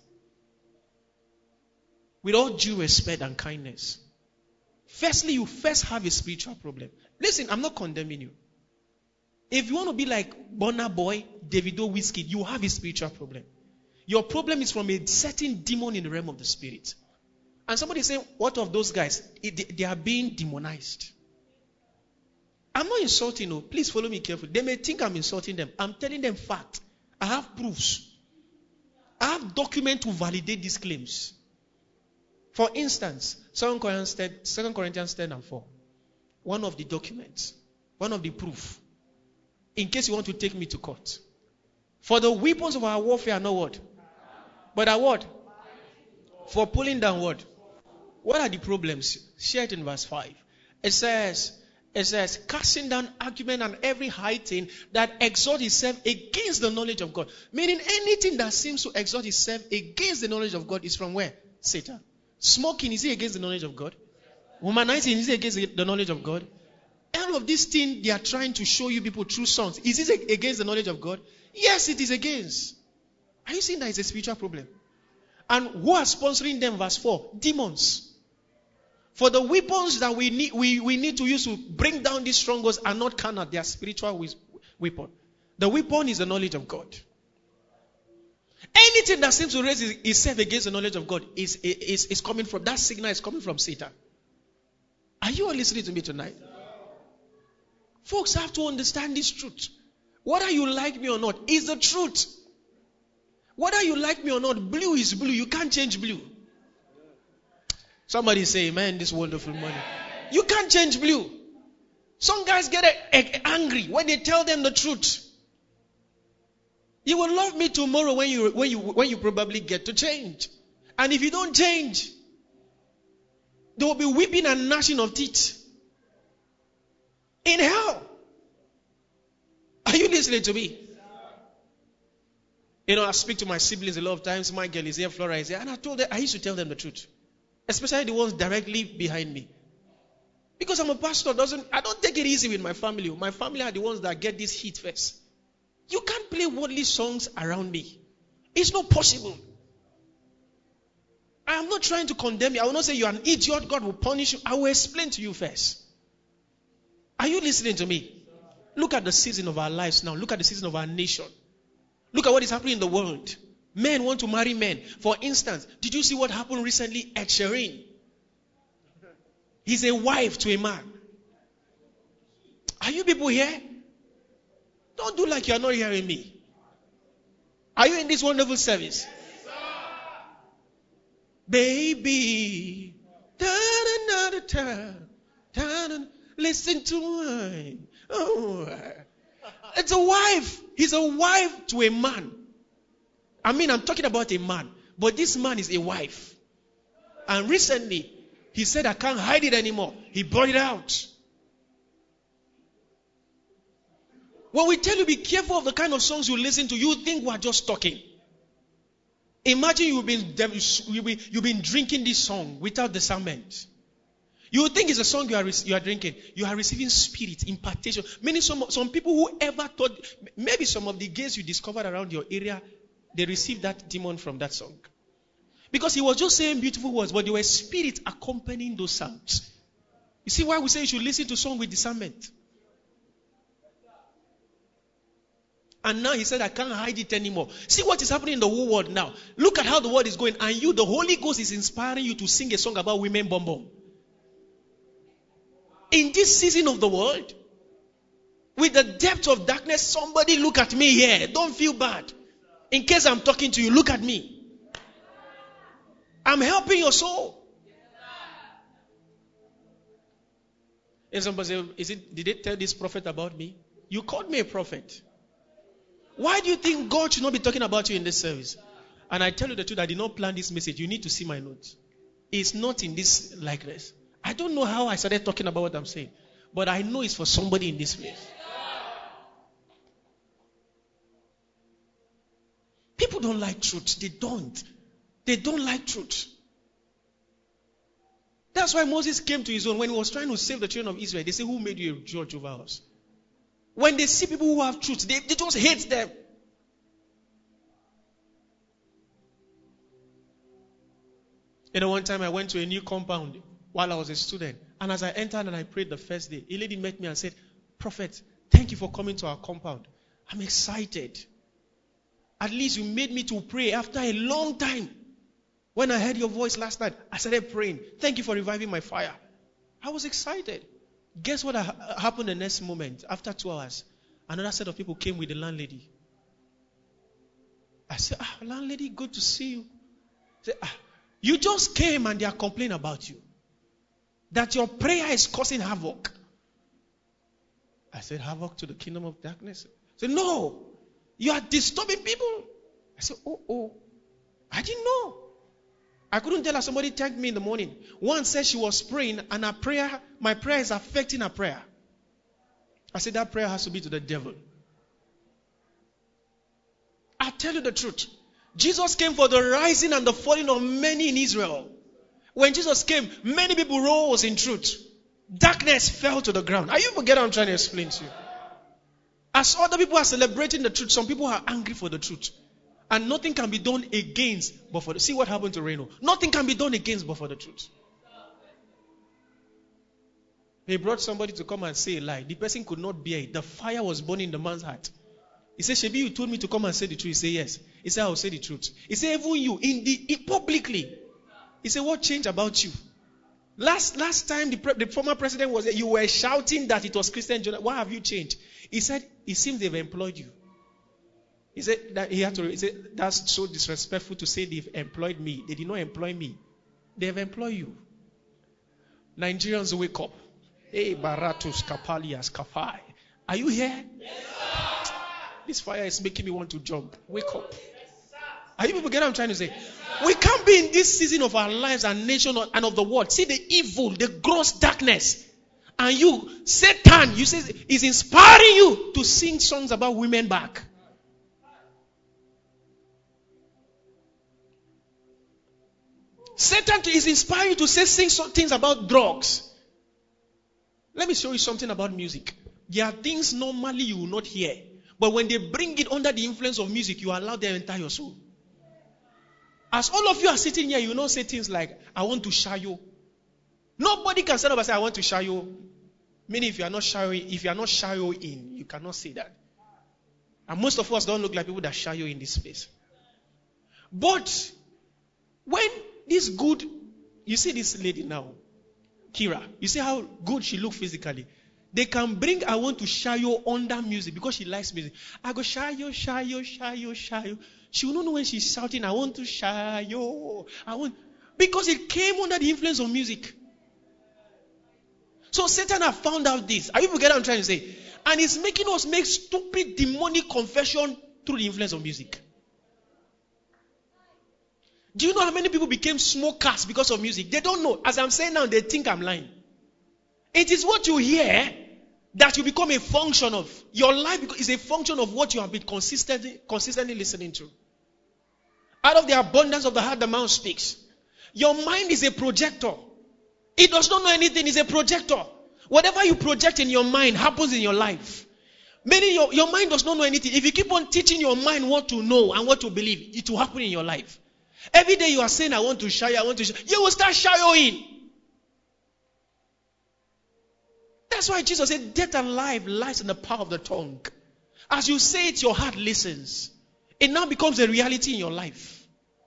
With all due respect and kindness. Firstly, you first have a spiritual problem. Listen, I'm not condemning you. If you want to be like Burna Boy, Davido, Wizkid, you have a spiritual problem. Your problem is from a certain demon in the realm of the spirit. And somebody is saying, what of those guys? They are being demonized. I'm not insulting you. Please follow me carefully. They may think I'm insulting them. I'm telling them fact. I have proofs. I have documents to validate these claims. For instance, Second Corinthians ten and four. One of the documents. One of the proof. In case you want to take me to court. For the weapons of our warfare are not what? But are what? For pulling down what? What are the problems? Share it in verse five. It says, it says, casting down argument and every high thing that exalts itself against the knowledge of God. Meaning anything that seems to exalt itself against the knowledge of God is from where? Satan. Smoking, is it against the knowledge of God? Womanizing, is it against the knowledge of God? All of these things they are trying to show you people through songs. Is it against the knowledge of God? Yes, it is against. Are you seeing that it's a spiritual problem? And who are sponsoring them? Verse four. Demons. For the weapons that we need, we, we need to use to bring down these strongholds are not carnal. They are spiritual weapon. The weapon is the knowledge of God. Anything that seems to raise itself against the knowledge of God is, is, is coming from, that signal is coming from Satan. Are you all listening to me tonight? Folks have to understand this truth. Whether you like me or not is the truth. Whether you like me or not, blue is blue. You can't change blue. Somebody say amen this wonderful morning. You can't change blue. Some guys get a, a, angry when they tell them the truth. You will love me tomorrow when you when you when you probably get to change. And if you don't change, there will be weeping and gnashing of teeth. In hell. Are you listening to me? You know, I speak to my siblings a lot of times. My girl is here, Flora is here. And I told them, I used to tell them the truth. Especially the ones directly behind me. Because I'm a pastor, doesn't I don't take it easy with my family. My family are the ones that get this heat first. You can't play worldly songs around me. It's not possible. I am not trying to condemn you. I will not say you're an idiot. God will punish you. I will explain to you first. Are you listening to me? Look at the season of our lives now. Look at the season of our nation. Look at what is happening in the world. Men want to marry men. For instance, did you see what happened recently? Ed Sheeran. He's a wife to a man. Are you people here? Don't do like you're not hearing me. Are you in this wonderful service? Baby, listen to mine. Oh, it's a wife. He's a wife to a man. I mean, I'm talking about a man, but this man is a wife. And recently, he said, I can't hide it anymore. He brought it out. When we tell you be careful of the kind of songs you listen to, you think we're just talking. Imagine you've been, you've been drinking this song without discernment. You think it's a song you are, you are drinking. You are receiving spirit, impartation. Many, some, some people who ever thought, maybe some of the gays you discovered around your area, they received that demon from that song. Because he was just saying beautiful words, but there were spirits accompanying those sounds. You see why we say you should listen to songs with discernment. And now he said, I can't hide it anymore. See what is happening in the whole world now. Look at how the world is going. And you, the Holy Ghost is inspiring you to sing a song about women bum bum. In this season of the world, with the depth of darkness, somebody look at me here. Don't feel bad. In case I'm talking to you, look at me. I'm helping your soul. And somebody say, is it, did they tell this prophet about me? You called me a prophet. Why do you think God should not be talking about you in this service? And I tell you the truth, I did not plan this message. You need to see my notes. It's not in this likeness. I don't know how I started talking about what I'm saying. But I know it's for somebody in this place. People don't like truth. They don't. They don't like truth. That's why Moses came to his own. When he was trying to save the children of Israel, they say, who made you a judge over us? When they see people who have truth, they, they just hate them. You know, one time I went to a new compound while I was a student. And as I entered and I prayed the first day, a lady met me and said, Prophet, thank you for coming to our compound. I'm excited. At least you made me to pray after a long time. When I heard your voice last night, I started praying. Thank you for reviving my fire. I was excited. Guess what happened the next moment? After two hours, another set of people came with the landlady. I said, ah, landlady, good to see you. I said, ah, you just came and they are complaining about you. That your prayer is causing havoc. I said, havoc to the kingdom of darkness? I said, no. You are disturbing people. I said, oh, oh. I didn't know. I couldn't tell her. Somebody thanked me in the morning. One said she was praying and her prayer, my prayer is affecting her prayer. I said that prayer has to be to the devil. I tell you the truth. Jesus came for the rising and the falling of many in Israel. When Jesus came, many people rose in truth. Darkness fell to the ground. Are you forgetting what I'm trying to explain to you? As other people are celebrating the truth, some people are angry for the truth. And nothing can be done against but for the... See what happened to Reno. Nothing can be done against but for the truth. He brought somebody to come and say a lie. The person could not bear it. The fire was burning in the man's heart. He said, Shebi, you told me to come and say the truth. He said, yes. He said, I will say the truth. He said, even you, in the in publicly. He said, what changed about you? Last last time the, pre- the former president was there, you were shouting that it was Christian journal. Why have you changed? He said, it seems they've employed you. He said that he had to. He said, that's so disrespectful to say they've employed me. They did not employ me. They've employed you. Nigerians, wake up. Hey, Baratus Kapalias Kafai. Are you here? Yes, this fire is making me want to jump. Wake up. Yes, are you people getting what I'm trying to say? Yes, we can't be in this season of our lives and nation and of the world. See the evil, the gross darkness. And you, Satan, you say, is inspiring you to sing songs about women back. Satan is inspiring you to say, sing some things about drugs. Let me show you something about music. There are things normally you will not hear. But when they bring it under the influence of music, you allow them to enter your soul. As all of you are sitting here, you will not say things like, I want to shy you. Nobody can stand up and say, I want to shy you. Meaning if you are not shy, if you are not shy in, you cannot say that. And most of us don't look like people that shy you in this space. But when this good, you see this lady now, Kira, you see how good she looks physically. They can bring I want to shy you under music because she likes music. I go shy you, shy you, shy you, shy you. She will not know when she's shouting, I want to shy you. I want, because it came under the influence of music. So Satan have found out this. Are you forgetting what I'm trying to say? And it's making us make stupid demonic confession through the influence of music. Do you know how many people became smokers because of music? They don't know. As I'm saying now, they think I'm lying. It is what you hear that you become a function of. Your life is a function of what you have been consistently, consistently listening to. Out of the abundance of the heart, the mouth speaks. Your mind is a projector. It does not know anything. It's a projector. Whatever you project in your mind happens in your life. Meaning your, your mind does not know anything. If you keep on teaching your mind what to know and what to believe, it will happen in your life. Every day you are saying, I want to shy, I want to shy. You will start shying. That's why Jesus said, death and life lies in the power of the tongue. As you say it, your heart listens. It now becomes a reality in your life.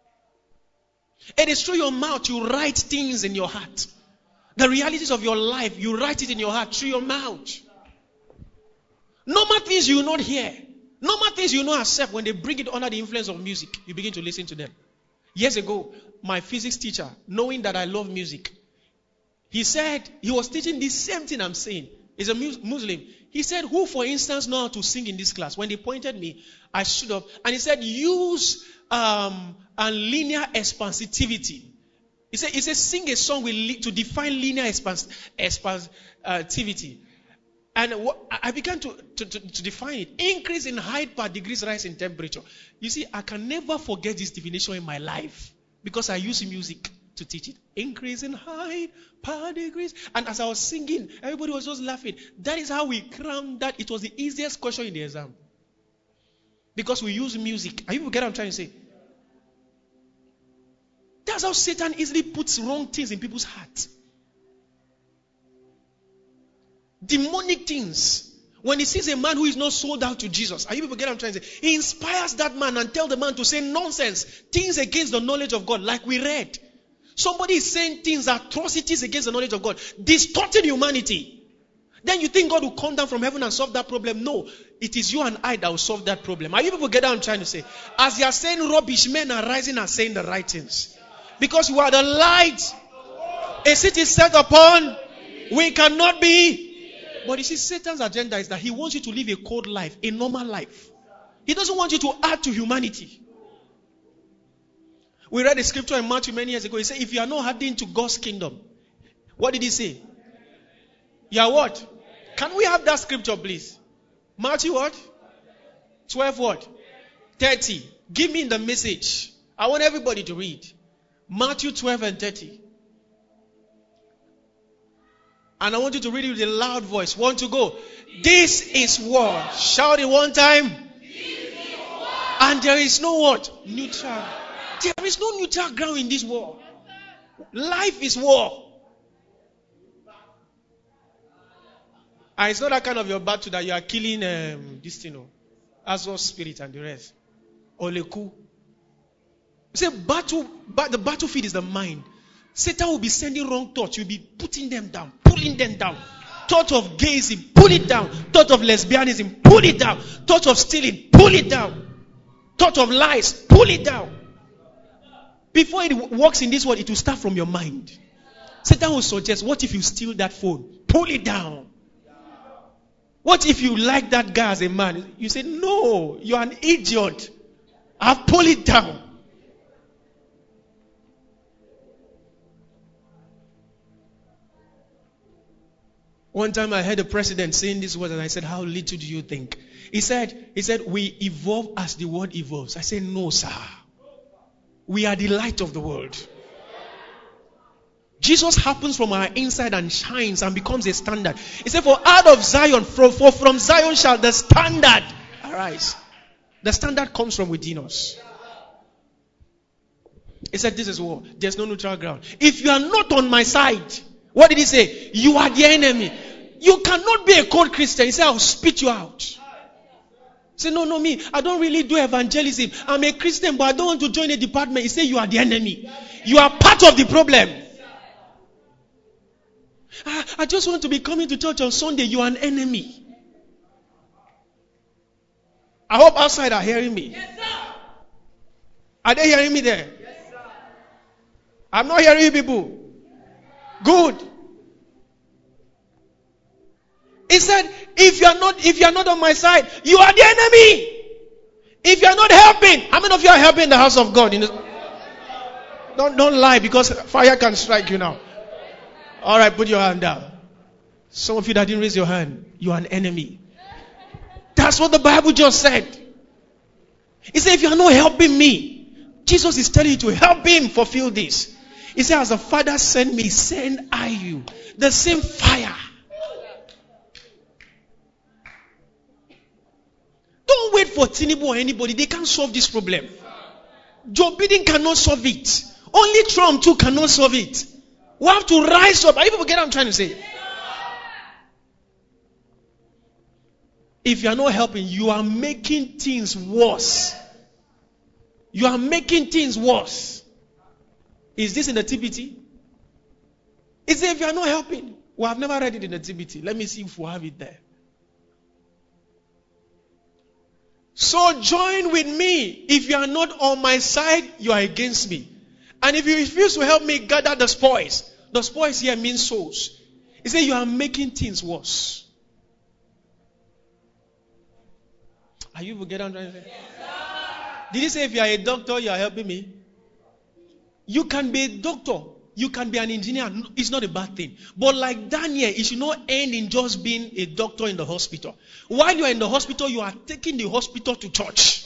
It is through your mouth you write things in your heart. The realities of your life, you write it in your heart through your mouth. Normal things you will not hear. Normal things you will not accept. When they bring it under the influence of music, you begin to listen to them. Years ago, my physics teacher, knowing that I love music, he said, he was teaching the same thing I'm saying. He's a Muslim. He said, who, for instance, know how to sing in this class? When they pointed me, I stood up and he said, use um, a linear expansivity. He said, he said, sing a song with li- to define linear expans- expansivity. And what, I began to, to, to, to define it. Increase in height per degrees, rise in temperature. You see, I can never forget this definition in my life because I use music to teach it. Increase in height per degrees. And as I was singing, everybody was just laughing. That is how we crammed that. It was the easiest question in the exam. Because we use music. Are you get what I'm trying to say? That's how Satan easily puts wrong things in people's hearts. Demonic things. When he sees a man who is not sold out to Jesus, are you people get what I'm trying to say? He inspires that man and tells the man to say nonsense, things against the knowledge of God, like we read. Somebody is saying things, atrocities against the knowledge of God, distorting humanity. Then you think God will come down from heaven and solve that problem? No, it is you and I that will solve that problem. Are you people get what I'm trying to say? As you are saying rubbish, men are rising and saying the right things. Because you are the light. A city set upon, we cannot be. But you see, Satan's agenda is that he wants you to live a cold life, a normal life. He doesn't want you to add to humanity. We read a scripture in Matthew many years ago. He said, if you are not adding to God's kingdom, what did he say? You are what? Can we have that scripture, please? Matthew what? twelve what? thirty. Give me the message. I want everybody to read. Matthew twelve and thirty. And I want you to read it with a loud voice. Want to go? This is war. Shout it one time. And there is no what? Neutral. There is no neutral ground in this war. Life is war. And it's not that kind of your battle that you are killing um, this thing. No. Azor spirit and the rest. Oleku. You say battle, but the battlefield is the mind. Satan will be sending wrong thoughts. You'll be putting them down, pulling them down. Thought of gayism, pull it down. Thought of lesbianism, pull it down. Thought of stealing, pull it down. Thought of lies, pull it down. Before it works in this world, it will start from your mind. Satan will suggest, what if you steal that phone? Pull it down. What if you like that guy as a man? You say, no, you're an idiot. I've pulled it down. One time I heard the president saying this word and I said, how little do you think? He said, he said, we evolve as the world evolves. I said, no, sir. We are the light of the world. Jesus happens from our inside and shines and becomes a standard. He said, for out of Zion, for, for from Zion shall the standard arise. The standard comes from within us. He said, this is war. There's no neutral ground. If you are not on my side, what did he say? You are the enemy. You cannot be a cold Christian. He said, I'll spit you out. He said, no, no, me. I don't really do evangelism. I'm a Christian, but I don't want to join a department. He said, you are the enemy. You are part of the problem. I, I just want to be coming to church on Sunday. You are an enemy. I hope outside are hearing me. Yes, sir. Are they hearing me there? Yes, sir. I'm not hearing you people. Good. He said, if you are not, if you are not on my side, you are the enemy. If you are not helping, how many of you are helping in the house of God? In the, don't, don't lie, because fire can strike you now. All right, put your hand down. Some of you that didn't raise your hand, you are an enemy. That's what the Bible just said. He said, if you are not helping me, Jesus is telling you to help him fulfill this. He said, as the Father sent me, send I you. The same fire. Don't wait for Tinubu or anybody. They can't solve this problem. Joe Biden cannot solve it. Only Trump too cannot solve it. We have to rise up. Are you people get what I'm trying to say? If you are not helping, you are making things worse. You are making things worse. Is this in the T P T? It says if you are not helping. Well, I've never read it in the T P T. Let me see if we have it there. So join with me. If you are not on my side, you are against me. And if you refuse to help me gather the spoils, the spoils here means souls. He said you are making things worse. Are you getting what I'm trying to say? Yes, did he say if you are a doctor, you are helping me? You can be a doctor. You can be an engineer. It's not a bad thing. But like Daniel, it should not end in just being a doctor in the hospital. While you are in the hospital, you are taking the hospital to church.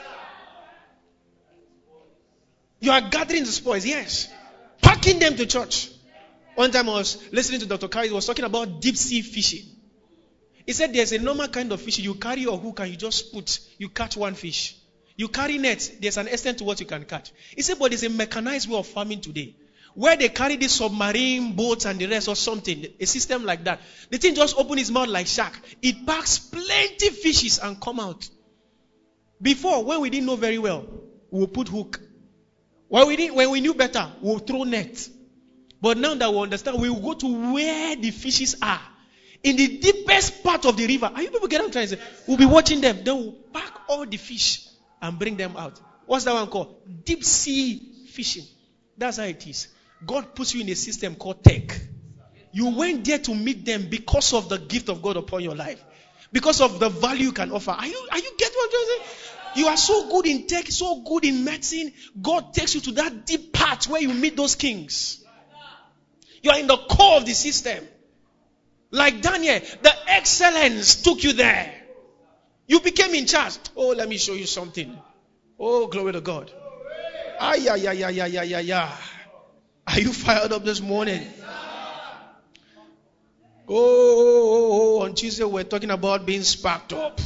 You are gathering the spoils, yes. Packing them to church. One time I was listening to Doctor Carey. He was talking about deep sea fishing. He said there's a normal kind of fishing. You carry your hook and you just put, you catch one fish. You carry nets, there's an extent to what you can catch. He said, but there's a mechanized way of farming today. Where they carry these submarine boats and the rest or something, a system like that. The thing just opens its mouth like shark. It packs plenty fishes and come out. Before, when we didn't know very well, we would put hook. When we, didn't, when we knew better, we would throw net. But now that we understand, we will go to where the fishes are. In the deepest part of the river. Are you people getting what I'm trying to say? We'll be watching them. Then we'll pack all the fish and bring them out. What's that one called? Deep sea fishing. That's how it is. God puts you in a system called tech. You went there to meet them because of the gift of God upon your life. Because of the value you can offer. Are you, are you getting what I'm trying to say? You are so good in tech, so good in medicine. God takes you to that deep part where you meet those kings. You are in the core of the system. Like Daniel, the excellence took you there. You became in charge. Oh, let me show you something. Oh, glory to God. Ay, ay, ay, ay, ay, ay, ay, ay. Are you fired up this morning? Oh, on Tuesday we're talking about being sparked up.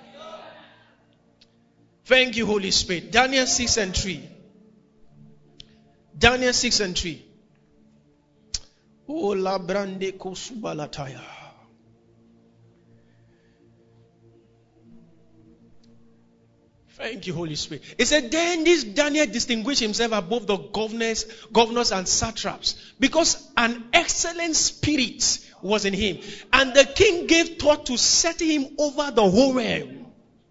Thank you, Holy Spirit. Daniel six and three. Daniel six and three. Oh, la brande kosubalataya. Thank you, Holy Spirit. It said, then this Daniel distinguished himself above the governors, governors and satraps, because an excellent spirit was in him, and the king gave thought to set him over the whole realm.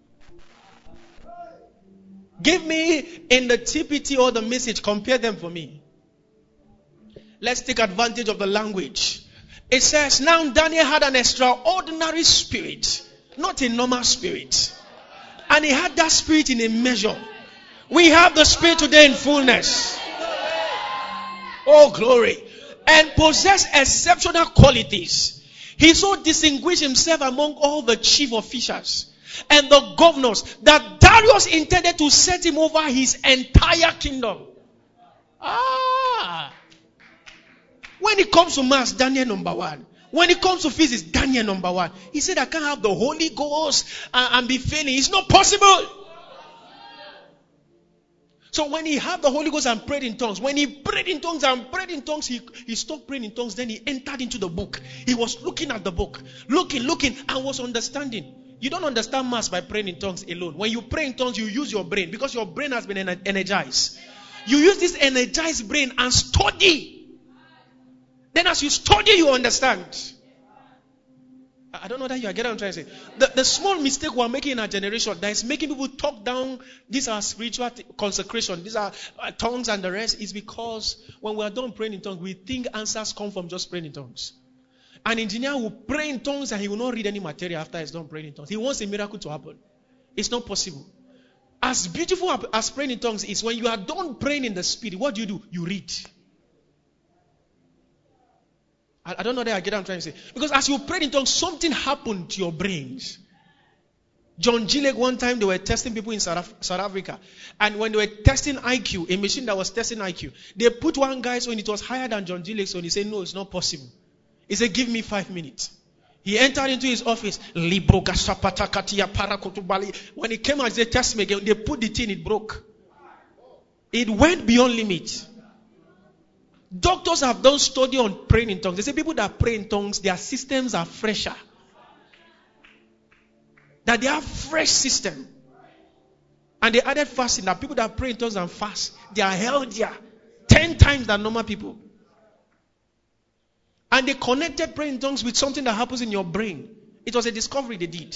Give me in the T P T or the message, compare them for me. Let's take advantage of the language. It says, now Daniel had an extraordinary spirit, not a normal spirit. And he had that spirit in a measure. We have the spirit today in fullness. Oh, glory. And possessed exceptional qualities. He so distinguished himself among all the chief officials and the governors that Darius intended to set him over his entire kingdom. Ah. When it comes to maths, Daniel number one. When it comes to physics, Daniel number one. He said, I can't have the Holy Ghost and, and be failing. It's not possible. So when he had the Holy Ghost and prayed in tongues, when he prayed in tongues and prayed in tongues, he, he stopped praying in tongues. Then he entered into the book. He was looking at the book, looking, looking, and was understanding. You don't understand mass by praying in tongues alone. When you pray in tongues, you use your brain because your brain has been energized. You use this energized brain and study. Then as you study, you understand. I don't know that you are getting what I'm trying to say. The, the small mistake we're making in our generation that is making people talk down, these are spiritual t- consecration, these are uh, tongues and the rest, is because when we are done praying in tongues, we think answers come from just praying in tongues. An engineer will pray in tongues and he will not read any material after he's done praying in tongues. He wants a miracle to happen. It's not possible. As beautiful as praying in tongues is, when you are done praying in the spirit, what do you do? You read. I don't know that I get what I'm trying to say. Because as you prayed in tongues, something happened to your brains. John G. Lake, one time they were testing people in South, Af- South Africa. And when they were testing I Q, a machine that was testing I Q, they put one guy so it was higher than John G. Lake. So he said, no, it's not possible. He said, give me five minutes. He entered into his office. When he came out, he said, test me again. They put the thing, it broke. It went beyond limit. Doctors have done study on praying in tongues. They say people that pray in tongues, their systems are fresher. That they have fresh system. And they added fasting. That people that pray in tongues and fast, they are healthier. Ten times than normal people. And they connected praying in tongues with something that happens in your brain. It was a discovery they did.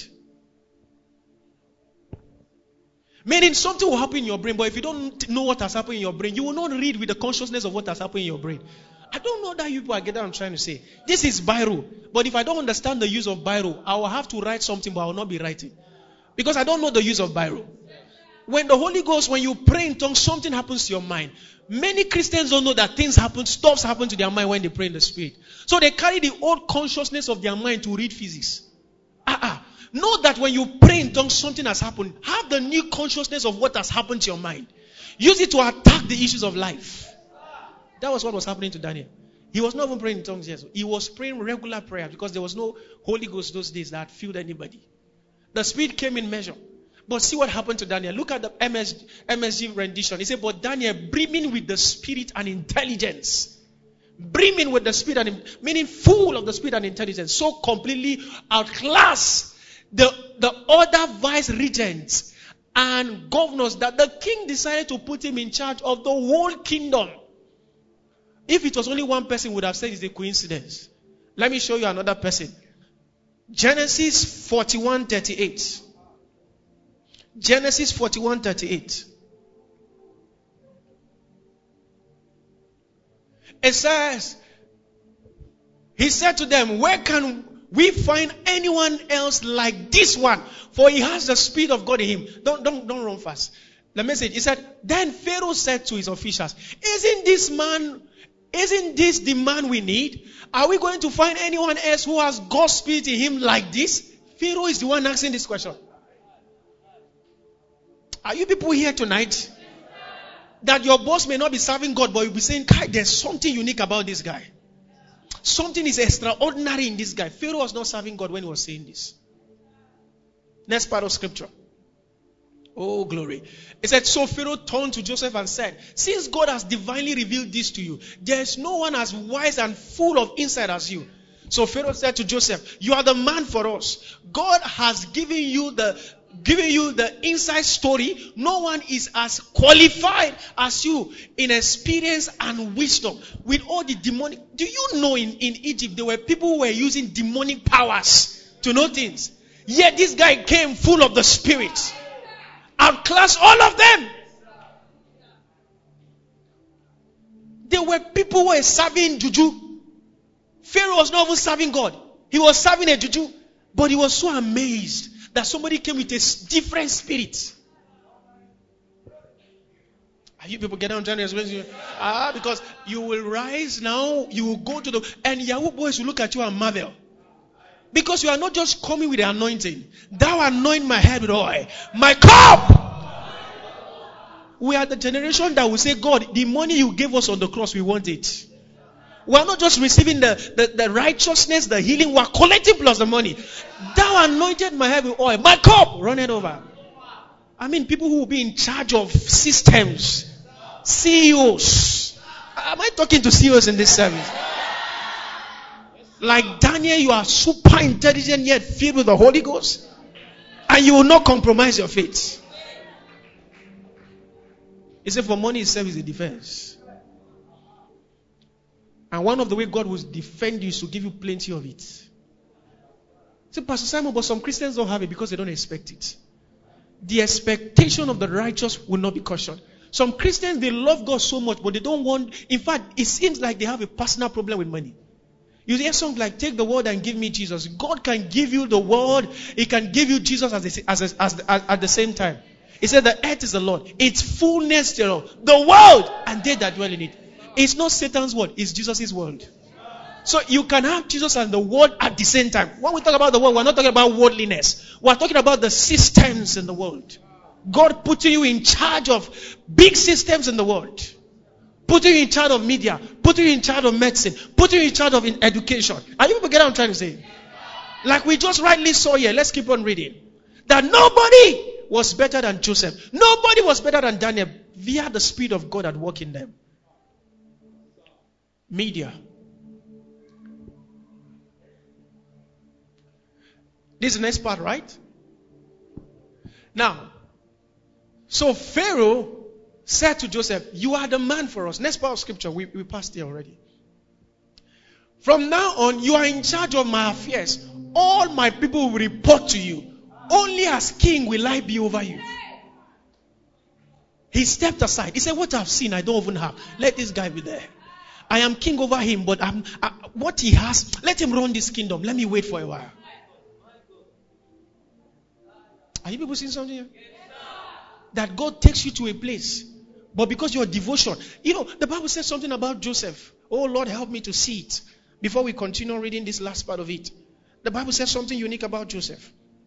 Meaning something will happen in your brain, but if you don't know what has happened in your brain, you will not read with the consciousness of what has happened in your brain. I don't know that you people are getting what I'm trying to say. This is biro. But if I don't understand the use of biro, I will have to write something, but I will not be writing. Because I don't know the use of biro. When the Holy Ghost, when you pray in tongues, something happens to your mind. Many Christians don't know that things happen, stuffs happen to their mind when they pray in the Spirit. So they carry the old consciousness of their mind to read physics. Ah, ah. Know that when you pray in tongues, something has happened. Have the new consciousness of what has happened to your mind. Use it to attack the issues of life. That was what was happening to Daniel. He was not even praying in tongues yet. He was praying regular prayer because there was no Holy Ghost those days that filled anybody. The Spirit came in measure. But see what happened to Daniel. Look at the M S, M S G rendition. He said, but Daniel, brimming with the Spirit and intelligence. Brimming with the Spirit and meaning full of the Spirit and intelligence. So completely outclassed The, the other vice regents and governors that the king decided to put him in charge of the whole kingdom. If it was only one person, would have said it's a coincidence. Let me show you another person. Genesis forty-one thirty-eight. Genesis forty-one thirty-eight. It says, he said to them, where can we find anyone else like this one? For he has the Spirit of God in him. Don't, don't, don't run fast. The message, he said, then Pharaoh said to his officials, isn't this man, isn't this the man we need? Are we going to find anyone else who has God's Spirit in him like this? Pharaoh is the one asking this question. Are you people here tonight? That your boss may not be serving God, but you'll be saying, God, there's something unique about this guy. something is extraordinary in this guy. Pharaoh was not serving God when he was saying this. Next part of scripture. Oh, glory. It said, so Pharaoh turned to Joseph and said, since God has divinely revealed this to you, there is no one as wise and full of insight as you. So Pharaoh said to Joseph, you are the man for us. God has given you the giving you the inside story. No one is as qualified as you in experience and wisdom with all the demonic. Do you know in, in Egypt there were people who were using demonic powers to know things? Yet this guy came full of the Spirit. Outclassed all of them. There were people who were serving juju. Pharaoh was not even serving God. He was serving a juju. But he was so amazed that somebody came with a different spirit. Are you people getting on trying to explain? Ah, because you will rise now, you will go to the, and Yahoo boys will look at you and marvel. Because you are not just coming with the anointing. Thou anoint my head with oil. My cup! We are the generation that will say, God, the money you gave us on the cross, we want it. We are not just receiving the, the, the righteousness, the healing. We are collecting plus the money. Thou anointed my head with oil. My cup! Run it over. I mean, people who will be in charge of systems. C E Os. Am I talking to C E Os in this service? Like Daniel, you are super intelligent yet filled with the Holy Ghost. And you will not compromise your faith. He said for money itself is a defense. And one of the way God will defend you is to give you plenty of it. See, Pastor Simon, but some Christians don't have it because they don't expect it. The expectation of the righteous will not be cautioned. Some Christians, they love God so much, but they don't want, in fact, it seems like they have a personal problem with money. You hear songs like, take the world and give me Jesus. God can give you the world. He can give you Jesus as a, as a, as a, as, at the same time. He said the earth is the Lord. Its fullness thereof. The world and they that dwell in it. It's not Satan's world. It's Jesus' world. So you can have Jesus and the world at the same time. When we talk about the world, we're not talking about worldliness. We're talking about the systems in the world. God putting you in charge of big systems in the world. Putting you in charge of media. Putting you in charge of medicine. Putting you in charge of in education. Are you people getting what I'm trying to say? Like we just rightly saw here. Let's keep on reading. That nobody was better than Joseph. Nobody was better than Daniel via the Spirit of God at work in them. Media. This is the next part, right? Now, so Pharaoh said to Joseph, you are the man for us. Next part of scripture, we, we passed here already. From now on, you are in charge of my affairs. All my people will report to you. Only as king will I be over you. He stepped aside. He said, what I've seen, I don't even have. Let this guy be there. I am king over him, but I'm, I, what he has, let him run this kingdom. Let me wait for a while. Are you people seeing something here? That God takes you to a place. But because your devotion, you know, the Bible says something about Joseph. Oh Lord, help me to see it. Before we continue reading this last part of it. The Bible says something unique about Joseph.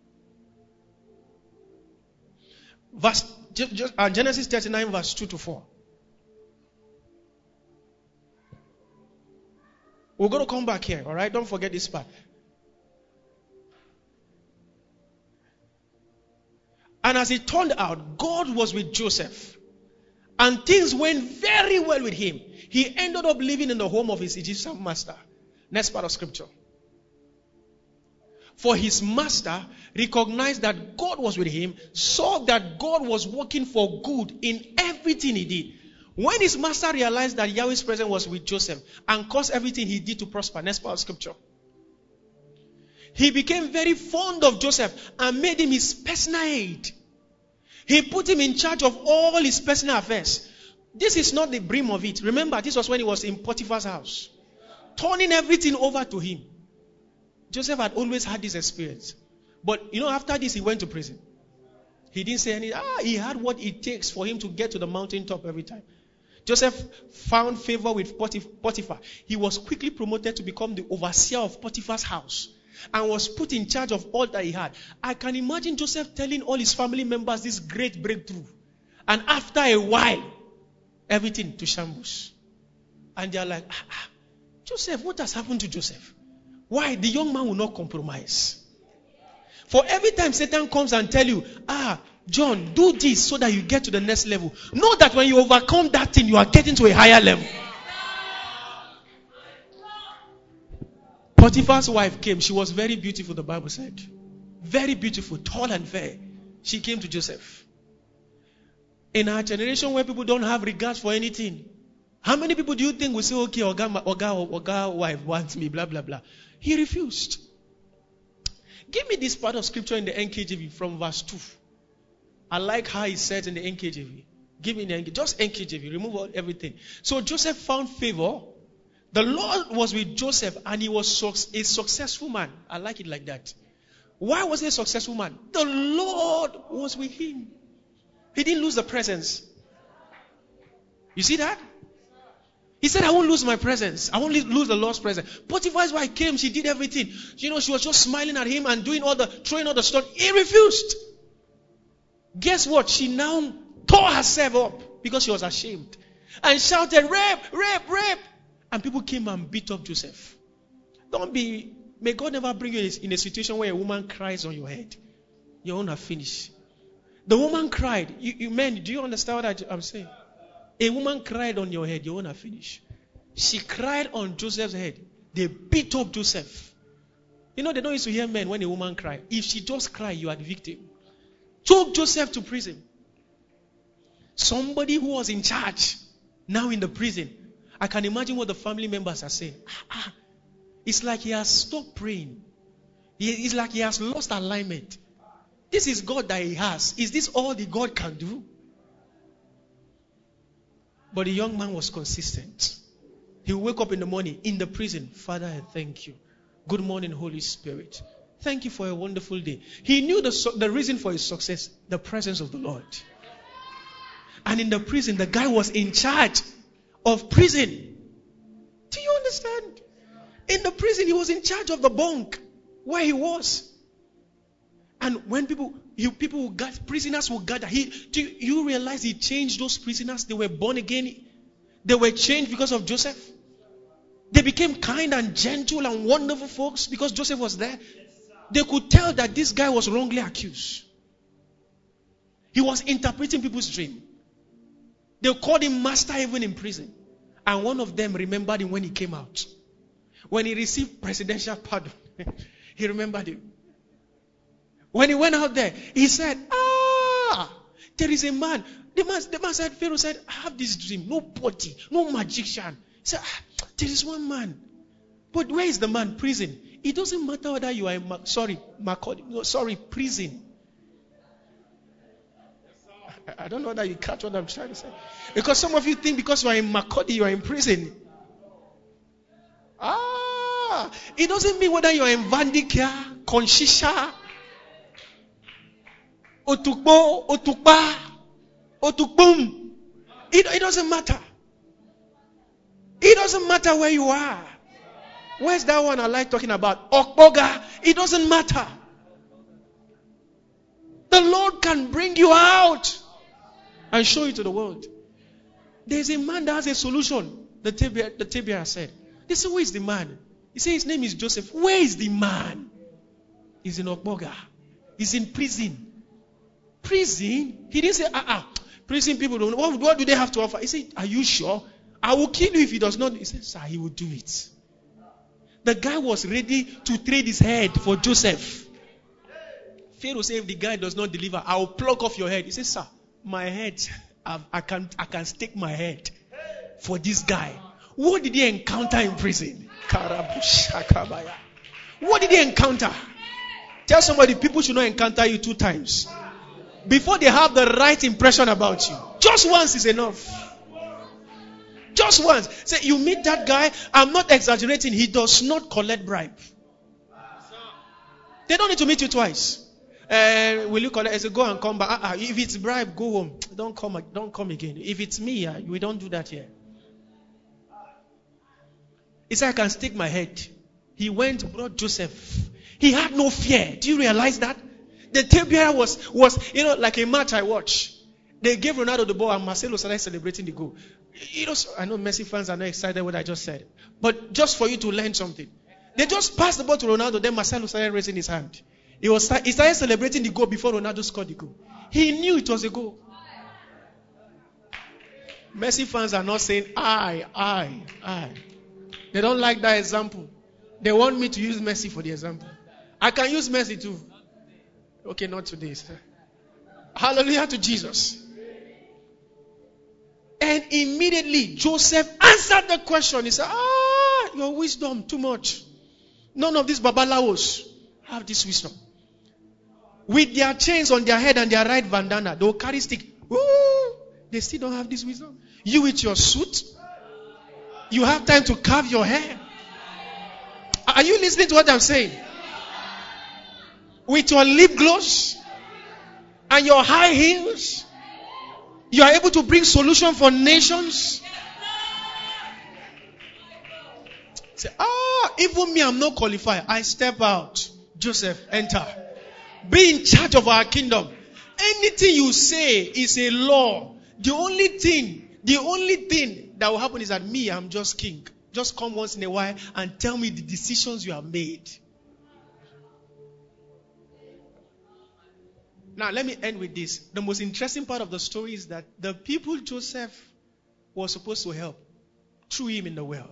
Verse, uh, Genesis thirty-nine verse two to four. We're going to come back here, alright? Don't forget this part. And as it turned out, God was with Joseph. And things went very well with him. He ended up living in the home of his Egyptian master. Next part of scripture. For his master recognized that God was with him, saw that God was working for good in everything he did. When his master realized that Yahweh's presence was with Joseph and caused everything he did to prosper. Next part of scripture. He became very fond of Joseph and made him his personal aide. He put him in charge of all his personal affairs. This is not the brim of it. Remember, this was when he was in Potiphar's house. Turning everything over to him. Joseph had always had this experience. But, you know, after this, he went to prison. He didn't say anything. Ah, he had what it takes for him to get to the mountaintop every time. Joseph found favor with Potiphar. He was quickly promoted to become the overseer of Potiphar's house. And was put in charge of all that he had. I can imagine Joseph telling all his family members this great breakthrough. And after a while, everything to shambles. And they are like, ah, ah, Joseph, what has happened to Joseph? Why? The young man will not compromise. For every time Satan comes and tell you, ah, John, do this so that you get to the next level. Know that when you overcome that thing, you are getting to a higher level. Potiphar's wife came. She was very beautiful, the Bible said. Very beautiful, tall and fair. She came to Joseph. In our generation where people don't have regard for anything, how many people do you think will say, okay, Oga, Oga, Oga wife wants me, blah, blah, blah. He refused. Give me this part of scripture in the N K J V from verse two. I like how he says in the N K J V. Give me the N K J V. Just N K J V. Remove all, everything. So Joseph found favor. The Lord was with Joseph and he was a successful man. I like it like that. Why was he a successful man? The Lord was with him. He didn't lose the presence. You see that? He said, I won't lose my presence. I won't lose the Lord's presence. Potiphar's wife came. She did everything. You know, she was just smiling at him and doing all the, throwing all the stuff. He refused. Guess what? She now tore herself up because she was ashamed. And shouted, rape, rape, rape. And people came and beat up Joseph. Don't be, may God never bring you in a situation where a woman cries on your head. Your own are finished. The woman cried. You, you men, do you understand what I, I'm saying? A woman cried on your head, your own are finished. She cried on Joseph's head. They beat up Joseph. You know, they don't used to hear men when a woman cried. If she just cried, you are the victim. Took Joseph to prison. Somebody who was in charge, now in the prison. I can imagine what the family members are saying. Ah, ah. It's like he has stopped praying. It's like he has lost alignment. This is God that he has. Is this all the God can do? But the young man was consistent. He would wake up in the morning in the prison. Father, I thank you. Good morning, Holy Spirit. Thank you for a wonderful day. He knew the, the reason for his success, the presence of the Lord. And in the prison, the guy was in charge of prison. Do you understand? In the prison, he was in charge of the bunk where he was. And when people, you, people will gather, prisoners will gather. He, do you, you realize he changed those prisoners? They were born again. They were changed because of Joseph. They became kind and gentle and wonderful folks because Joseph was there. They could tell that this guy was wrongly accused. He was interpreting people's dream. They called him master even in prison. And one of them remembered him when he came out. When he received presidential pardon, he remembered him. When he went out there, he said, ah, there is a man. The man, the man said, Pharaoh said, I have this dream. Nobody, no magician. He said, ah, there is one man. But where is the man? Prison. It doesn't matter whether you are in, Ma- sorry, Makodi, no, sorry, prison. I, I don't know whether you catch what I'm trying to say. Because some of you think because you are in Makodi, you are in prison. Ah, it doesn't mean whether you are in Vandikia, Konshisha, Otukbo, Otukba, Otukbum. It, it doesn't matter. It doesn't matter where you are. Where's that one I like talking about? Okboga. It doesn't matter. The Lord can bring you out and show you to the world. There's a man that has a solution. The Tabia, the Tabia said. They said, who is the man? He said his name is Joseph. Where is the man? He's in Okboga. He's in prison. Prison? He didn't say, ah, ah. Prison people don't know. What, what do they have to offer? He said, are you sure? I will kill you if he does not. He said, sir, he will do it. The guy was ready to trade his head for Joseph. Pharaoh said, if the guy does not deliver, I will pluck off your head. He said, sir, my head, I, I can I can stake my head for this guy. What did he encounter in prison? What did he encounter? Tell somebody, people should not encounter you two times before they have the right impression about you. Just once is enough. Just once. Say, you meet that guy, I'm not exaggerating, he does not collect bribe. They don't need to meet you twice. Uh, will you collect? I say, go and come back. Uh-uh. If it's bribe, go home. Don't come, don't come again. If it's me, uh, we don't do that here. He said, I can stick my head. He went, brought Joseph. He had no fear. Do you realize that? The Tabia was, was, you know, like a match I watch. They gave Ronaldo the ball and Marcelo started celebrating the goal. You know, I know Messi fans are not excited what I just said. But just for you to learn something. They just passed the ball to Ronaldo, then Marcelo started raising his hand. He, was, he started celebrating the goal before Ronaldo scored the goal. He knew it was a goal. Messi fans are not saying, I, I, I. They don't like that example. They want me to use Messi for the example. I can use Messi too. Okay, not today, sir. Hallelujah to Jesus. And immediately Joseph answered the question. He said, ah, your wisdom too much. None of these babalawos have this wisdom. With their chains on their head and their right bandana, they will carry stick. Ooh, they still don't have this wisdom. You with your suit, you have time to carve your hair. Are you listening to what I'm saying? With your lip gloss and your high heels, you are able to bring solution for nations. Say, ah, even me, I'm not qualified. I step out. Joseph, enter. Be in charge of our kingdom. Anything you say is a law. The only thing, the only thing that will happen is that me, I'm just king. Just come once in a while and tell me the decisions you have made. Now, let me end with this. The most interesting part of the story is that the people Joseph was supposed to help threw him in the well.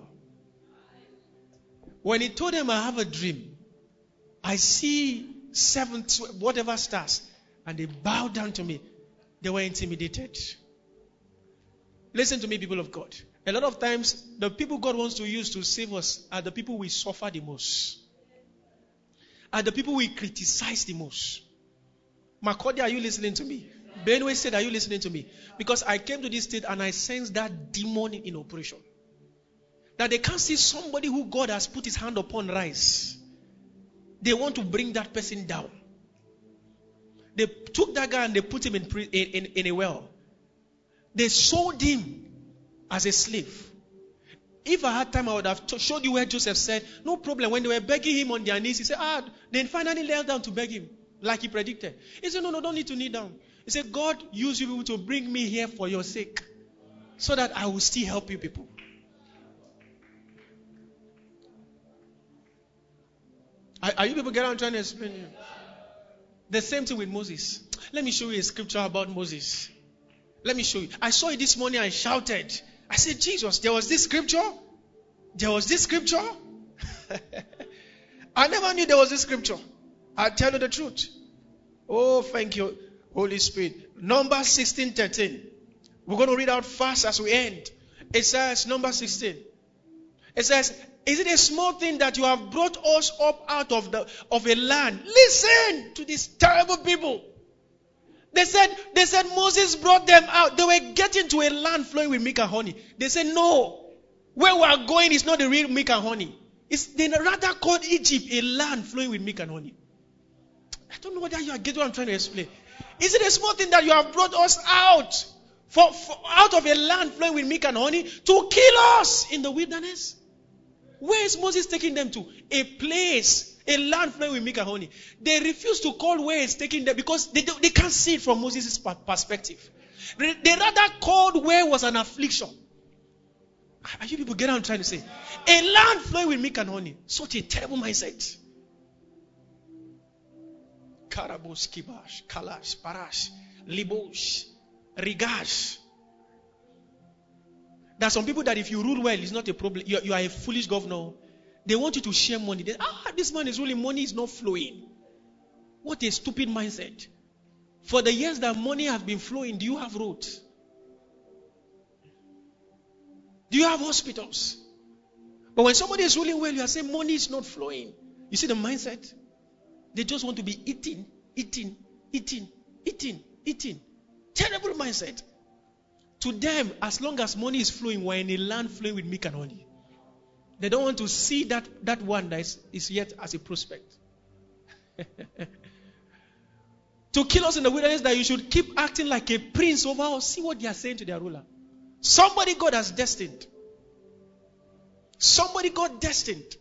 When he told them, I have a dream, I see seven, whatever stars, and they bowed down to me, they were intimidated. Listen to me, people of God. A lot of times, the people God wants to use to save us are the people we suffer the most, are the people we criticize the most. Makodi, are you listening to me? Benue said, are you listening to me? Because I came to this state and I sensed that demon in operation. That they can't see somebody who God has put his hand upon rise. They want to bring that person down. They took that guy and they put him in, in, in, in a well. They sold him as a slave. If I had time, I would have showed you where Joseph said, no problem. When they were begging him on their knees, he said, ah, they finally knelt down to beg him. Like he predicted. He said, no, no, don't need to kneel down. He said, God used you people to bring me here for your sake. So that I will still help you people. Are, are you people getting what I'm trying to explain to you? The same thing with Moses. Let me show you a scripture about Moses. Let me show you. I saw it this morning. I shouted. I said, Jesus, there was this scripture. There was this scripture. I never knew there was this scripture. I'll tell you the truth. Oh, thank you, Holy Spirit. Numbers sixteen thirteen. We're going to read out fast as we end. It says, number sixteen. It says, is it a small thing that you have brought us up out of the of a land? Listen to these terrible people. They said, they said Moses brought them out. They were getting to a land flowing with milk and honey. They said, no. Where we are going is not the real milk and honey. It's they rather called Egypt a land flowing with milk and honey. I don't know whether you are getting what I'm trying to explain. Is it a small thing that you have brought us out for, for out of a land flowing with milk and honey to kill us in the wilderness? Where is Moses taking them to? A place, a land flowing with milk and honey. They refuse to call where it's taking them because they, they can't see it from Moses' perspective. They rather called where was an affliction. Are you people getting what I'm trying to say? A land flowing with milk and honey. Such a terrible mindset. Karabos, Kibash, Kalash, Parash, Libosh, Rigash. There are some people that if you rule well, it's not a problem. You, you are a foolish governor. They want you to share money. They, ah, this man is ruling, money is not flowing. What a stupid mindset. For the years that money has been flowing, do you have roads? Do you have hospitals? But when somebody is ruling well, you are saying money is not flowing. You see the mindset? They just want to be eating, eating, eating, eating, eating. Terrible mindset. To them, as long as money is flowing, we're in a land flowing with milk and honey. They don't want to see that, that one that is, is yet as a prospect. To kill us in the wilderness, that you should keep acting like a prince over us. See what they are saying to their ruler. Somebody God has destined. Somebody God destined.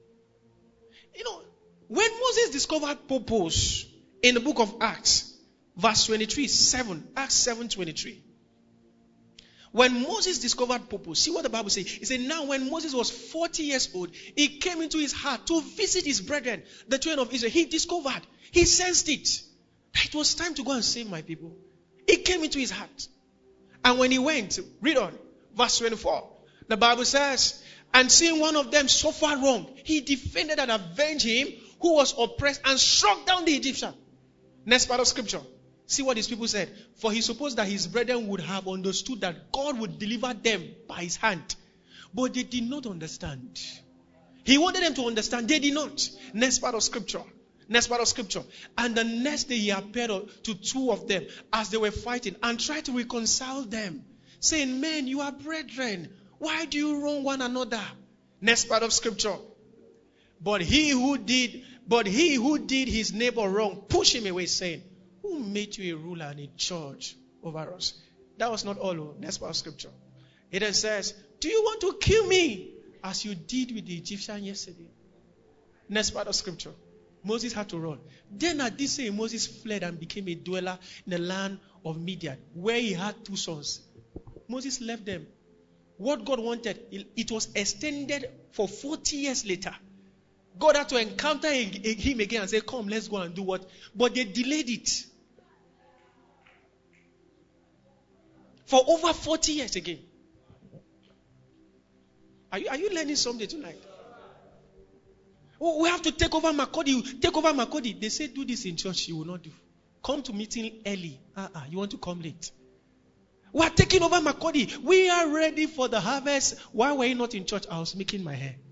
You know, when Moses discovered purpose in the book of Acts, Verse twenty-three, seven, Acts seven twenty-three. When Moses discovered purpose, see what the Bible says. It said, now when Moses was forty years old, it came into his heart to visit his brethren, the children of Israel. He discovered, he sensed it. It was time to go and save my people. It came into his heart. And when he went, read on, verse twenty-four. The Bible says, and seeing one of them suffer wrong, he defended and avenged him who was oppressed and struck down the Egyptian. Next part of scripture. See what his people said. For he supposed that his brethren would have understood that God would deliver them by his hand. But they did not understand. He wanted them to understand. They did not. Next part of scripture. Next part of scripture. And the next day he appeared to two of them as they were fighting and tried to reconcile them, saying, men, you are brethren. Why do you wrong one another? Next part of scripture. But he who did, but he who did his neighbor wrong, pushed him away, saying, who made you a ruler and a judge over us? That was not all. Next part of scripture. It then says, do you want to kill me as you did with the Egyptian yesterday? Next part of scripture. Moses had to run. Then at this day, Moses fled and became a dweller in the land of Midian, where he had two sons. Moses left them. What God wanted, it was extended for forty years later. God had to encounter him again and say, come, let's go and do what? But they delayed it. For over forty years again. Are you, are you learning something tonight? Oh, we have to take over Makodi. Take over Makodi. They say do this in church. You will not do. Come to meeting early. Uh-uh, you want to come late. We are taking over Makodi. We are ready for the harvest. Why were you not in church? I was making my hair.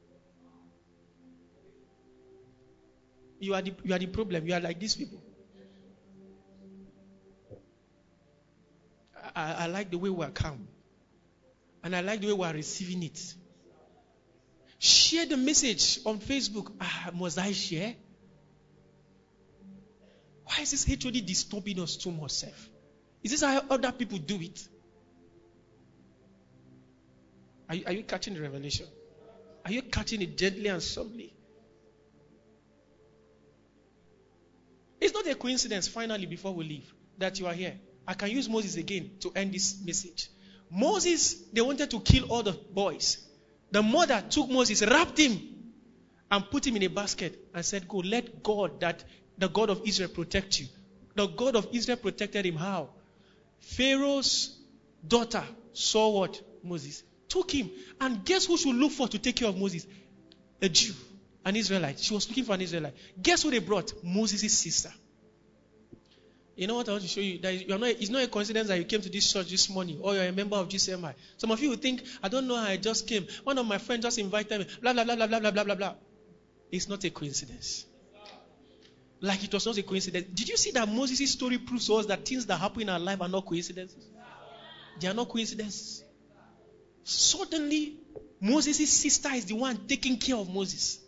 You are the, you are the problem. You are like these people. I, I like the way we are calm. And I like the way we are receiving it. Share the message on Facebook. Ah, must I share? Why is this H O D disturbing us too much, self? Is this how other people do it? Are you, are you catching the revelation? Are you catching it gently and softly? It's not a coincidence, finally, before we leave, that you are here. I can use Moses again to end this message. Moses, they wanted to kill all the boys. The mother took Moses, wrapped him, and put him in a basket and said, go, let God, that the God of Israel, protect you. The God of Israel protected him. How? Pharaoh's daughter saw what? Moses. Took him. And guess who should look for to take care of Moses? A Jew. An Israelite. She was looking for an Israelite. Guess who they brought? Moses' sister. You know what I want to show you? That you are not, it's not a coincidence that you came to this church this morning or you're a member of G C M I. Some of you will think, I don't know how I just came. One of my friends just invited me. Blah, blah, blah, blah, blah, blah, blah, blah. It's not a coincidence. Like it was not a coincidence. Did you see that Moses' story proves to us that things that happen in our life are not coincidences? They are not coincidences. Suddenly, Moses' sister is the one taking care of Moses.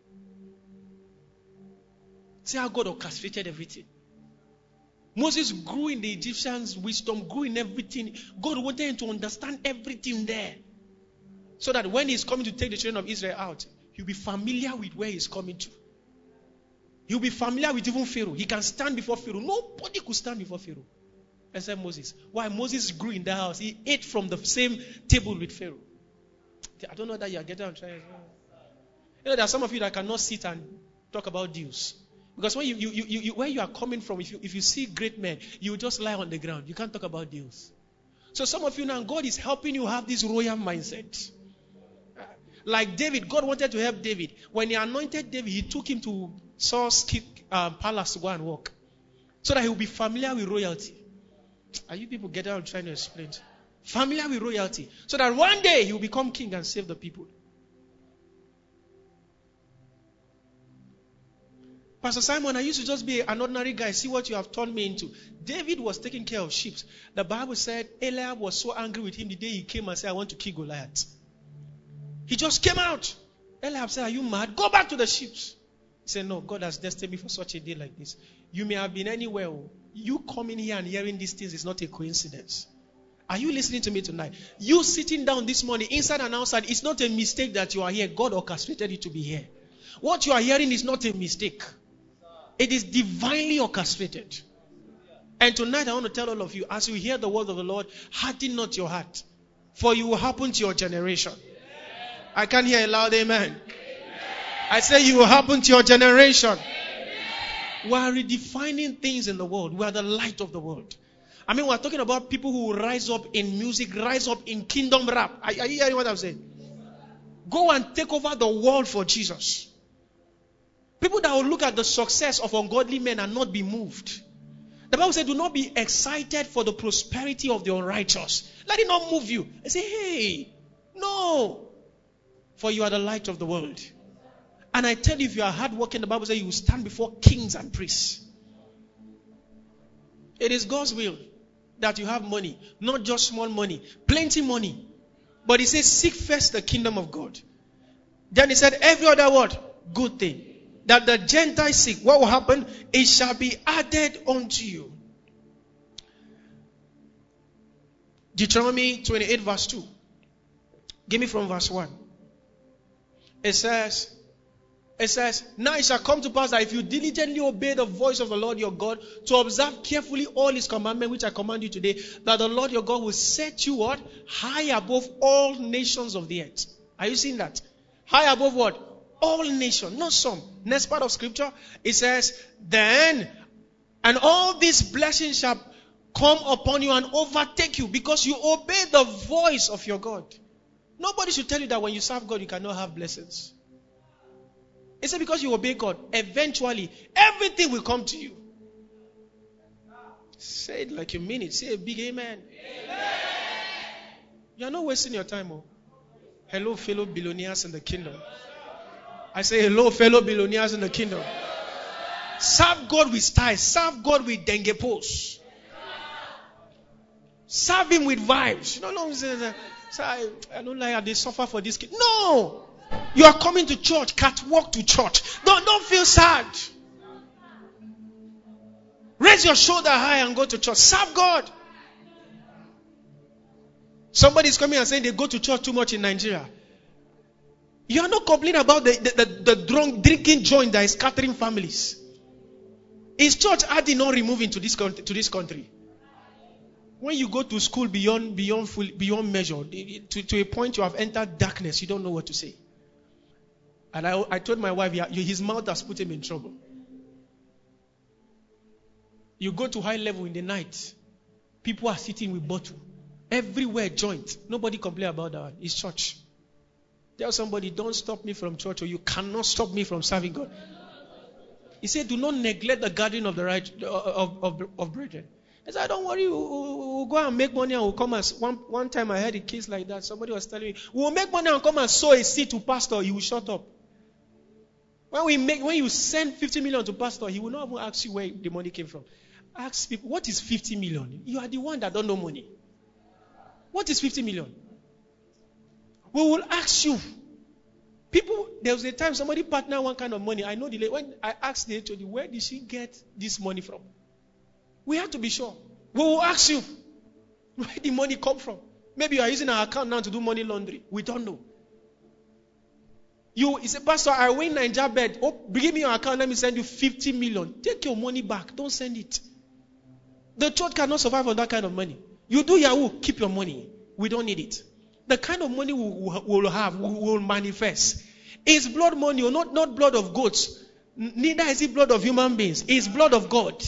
See how God orchestrated everything. Moses grew in the Egyptians' wisdom, grew in everything. God wanted him to understand everything there. So that when he's coming to take the children of Israel out, he'll be familiar with where he's coming to. He'll be familiar with even Pharaoh. He can stand before Pharaoh. Nobody could stand before Pharaoh except Moses. Why? Moses grew in that house. He ate from the same table with Pharaoh. I don't know that you are getting on trying. You know, there are some of you that cannot sit and talk about deals. Because when you, you, you, you where you are coming from, if you, if you see great men, you will just lie on the ground. You can't talk about deals. So some of you now, God is helping you have this royal mindset. Like David, God wanted to help David. When he anointed David, he took him to Saul's um, palace to go and walk. So that he will be familiar with royalty. Are you people getting what I'm trying to explain? Familiar with royalty. So that one day he will become king and save the people. Pastor Simon, I used to just be an ordinary guy. See what you have turned me into. David was taking care of sheep. The Bible said Eliab was so angry with him the day he came and said, I want to kill Goliath. He just came out. Eliab said, are you mad? Go back to the sheep. He said, no, God has destined me for such a day like this. You may have been anywhere. You coming here and hearing these things is not a coincidence. Are you listening to me tonight? You sitting down this morning, inside and outside, it's not a mistake that you are here. God orchestrated you to be here. What you are hearing is not a mistake. It is divinely orchestrated. And tonight I want to tell all of you, as you hear the word of the Lord, harden not your heart, for you will happen to your generation. I can't hear a loud amen. I say you will happen to your generation. We are redefining things in the world. We are the light of the world. I mean, we are talking about people who will rise up in music, rise up in kingdom rap. Are, are you hearing what I'm saying? Go and take over the world for Jesus. People that will look at the success of ungodly men and not be moved. The Bible says, do not be excited for the prosperity of the unrighteous. Let it not move you. And say, hey, no. For you are the light of the world. And I tell you, if you are hardworking, the Bible says you will stand before kings and priests. It is God's will that you have money. Not just small money. Plenty money. But he says, seek first the kingdom of God. Then he said, every other word, good thing. That the Gentiles seek. What will happen? It shall be added unto you. Deuteronomy twenty-eight verse two. Give me from verse one. It says, It says, now it shall come to pass that if you diligently obey the voice of the Lord your God, to observe carefully all his commandments which I command you today, that the Lord your God will set you what? High above all nations of the earth. Are you seeing that? High above what? All nations, not some. Next part of scripture, it says, then, and all these blessings shall come upon you and overtake you, because you obey the voice of your God. Nobody should tell you that when you serve God, you cannot have blessings. It's because you obey God. Eventually, everything will come to you. Say it like you mean it. Say a big amen. Amen. You are not wasting your time. Oh. Hello, fellow billionaires in the kingdom. I say hello, fellow billionaires in the kingdom. Serve God with style. Serve God with dengue pose. Serve him with vibes. You know, no, say, I, I don't like how they suffer for this kid. No. You are coming to church. Catwalk to church. Don't, don't feel sad. Raise your shoulder high and go to church. Serve God. Somebody is coming and saying they go to church too much in Nigeria. You are not complaining about the, the, the, the drunk drinking joint that is scattering families. Is church adding or removing to this country? To this country? When you go to school beyond beyond full, beyond measure, to, to a point you have entered darkness, you don't know what to say. And I, I told my wife, yeah, his mouth has put him in trouble. You go to high level in the night, people are sitting with bottle. Everywhere joint. Nobody complain about that. It's church. Tell somebody, don't stop me from church, or you cannot stop me from serving God. He said, do not neglect the gathering of the right of, of, of brethren. I said, don't worry, we'll, we'll go and make money and we'll come and one, one time I heard a case like that. Somebody was telling me, we'll make money and come and sow a seed to pastor, he will shut up. When we make when you send fifty million to pastor, he will not even ask you where the money came from. Ask people, what is fifty million? You are the one that don't know money. What is fifty million? We will ask you. People, there was a time somebody partnered one kind of money. I know the lady, when I asked the H O D, where did she get this money from? We have to be sure. We will ask you, where did the money come from? Maybe you are using our account now to do money laundering. We don't know. You, he said, Pastor, I win Nigeria bed. Oh, give me your account. Let me send you fifty million. Take your money back. Don't send it. The church cannot survive on that kind of money. You do Yahoo, keep your money. We don't need it. The kind of money we will have, we will manifest. It's blood money, or not, not blood of goats. Neither is it blood of human beings. It's blood of God.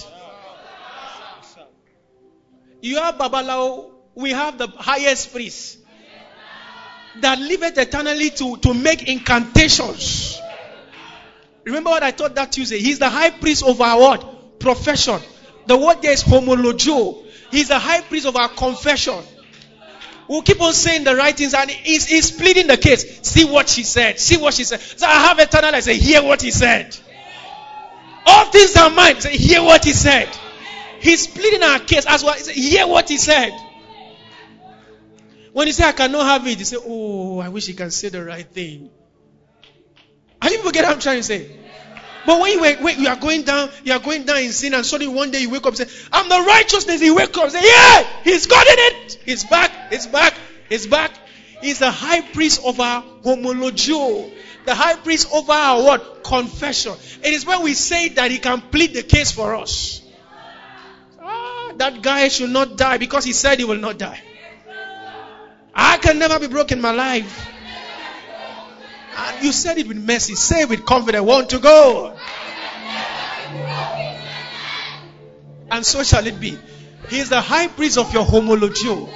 You have Babalao, we have the highest priest that liveth eternally to, to make incantations. Remember what I taught that Tuesday? He's the high priest of our what? Profession. The word there is homologio. He's the high priest of our confession. We'll keep on saying the right things, and he's, he's pleading the case. See what she said. See what she said. So I have eternal life. Say, hear what he said. All things are mine. Say, hear what he said. He's pleading our case as well. He said, hear what he said. When you say I cannot have it, you say, oh, I wish he can say the right thing. Are you people get what I'm trying to say? But when you, when you are going down, you are going down in sin, and suddenly one day you wake up and say, I'm the righteousness. You wake up and say, yeah, he's gotten it. He's back, he's back, he's back. He's the high priest of our homologio. The high priest over our what? Confession. It is when we say that he can plead the case for us. Ah, that guy should not die because he said he will not die. I can never be broke in my life. And you said it with mercy. Say it with confidence. Want to go. And so shall it be. He is the high priest of your homologio.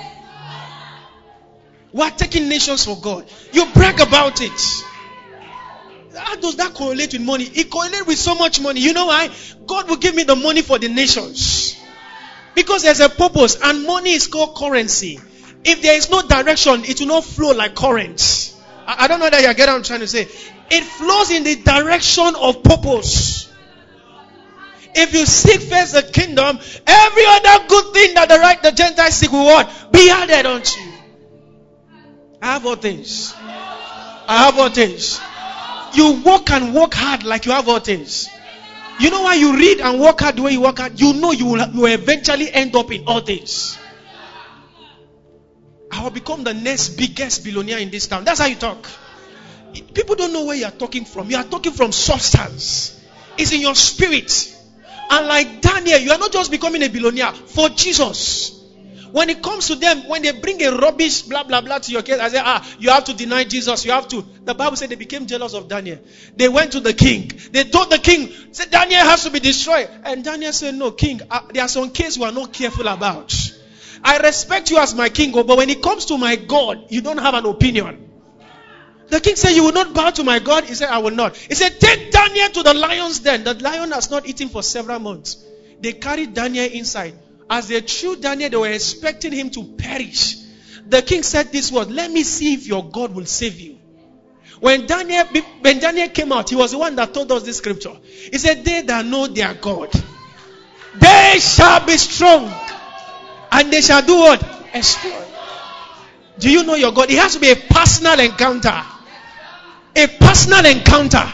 We are taking nations for God. You brag about it. How does that correlate with money? It correlates with so much money. You know why? God will give me the money for the nations. Because there's a purpose. And money is called currency. If there is no direction, it will not flow like current. I, I don't know that you get what I'm trying to say. It flows in the direction of purpose. If you seek first the kingdom, every other good thing that the right the Gentiles seek will what? Be added unto you. I have all things. I have all things. You work and work hard like you have all things. You know why you read and work hard the way you work hard? You know you will, you will eventually end up in all things. I will become the next biggest billionaire in this town. That's how you talk. People don't know where you are talking from. You are talking from substance. It's in your spirit. And like Daniel, you are not just becoming a billionaire for Jesus. When it comes to them, when they bring a rubbish blah blah blah to your case, I say, ah, you have to deny Jesus. You have to. The Bible said they became jealous of Daniel. They went to the king. They told the king, said Daniel has to be destroyed. And Daniel said, no, king, uh, there are some cases we are not careful about. I respect you as my king, but when it comes to my God, you don't have an opinion. The king said, you will not bow to my God? He said, I will not. He said, take Daniel to the lion's den. The lion has not eaten for several months. They carried Daniel inside. As they threw Daniel, they were expecting him to perish. The king said this word, let me see if your God will save you. When Daniel, when Daniel came out, he was the one that told us this scripture. He said, they that know their God, they shall be strong. And they shall do what? Exploit. Do you know your God? It has to be a personal encounter. A personal encounter.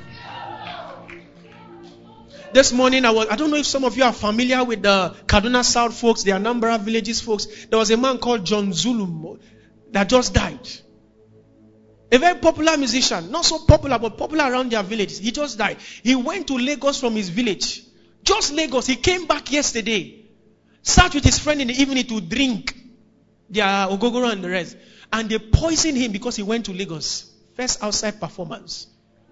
This morning, I was, I don't know if some of you are familiar with the Kaduna South folks, the Anambra villages folks. There was a man called John Zulum that just died. A very popular musician. Not so popular, but popular around their village. He just died. He went to Lagos from his village. Just Lagos. He came back yesterday. Sat with his friend in the evening to drink their ogogoro and the rest. And they poisoned him because he went to Lagos. First outside performance.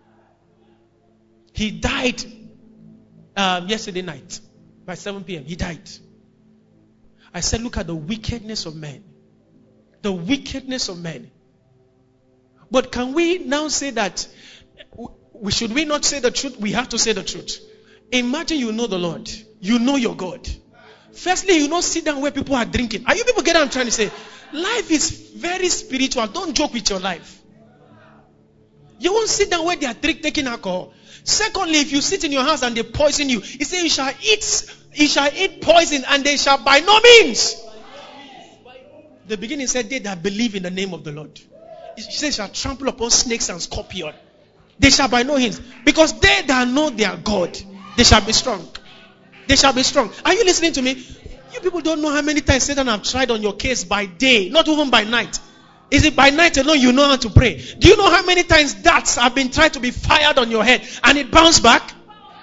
He died um, yesterday night. By seven p.m. He died. I said, look at the wickedness of men. The wickedness of men. But can we now say that, we should we not say the truth? We have to say the truth. Imagine you know the Lord. You know your God. Firstly, you don't sit down where people are drinking. Are you people getting what I'm trying to say? Life is very spiritual. Don't joke with your life. You won't sit down where they are taking alcohol. Secondly, if you sit in your house and they poison you, he said you shall eat, you shall eat poison, and they shall by no means. The beginning said they that believe in the name of the Lord. He said shall trample upon snakes and scorpions. They shall by no means, because they that know their God, they shall be strong. They shall be strong. Are you listening to me? You people don't know how many times Satan have tried on your case by day, not even by night. Is it by night alone you know how to pray? Do you know how many times darts have been tried to be fired on your head and it bounced back?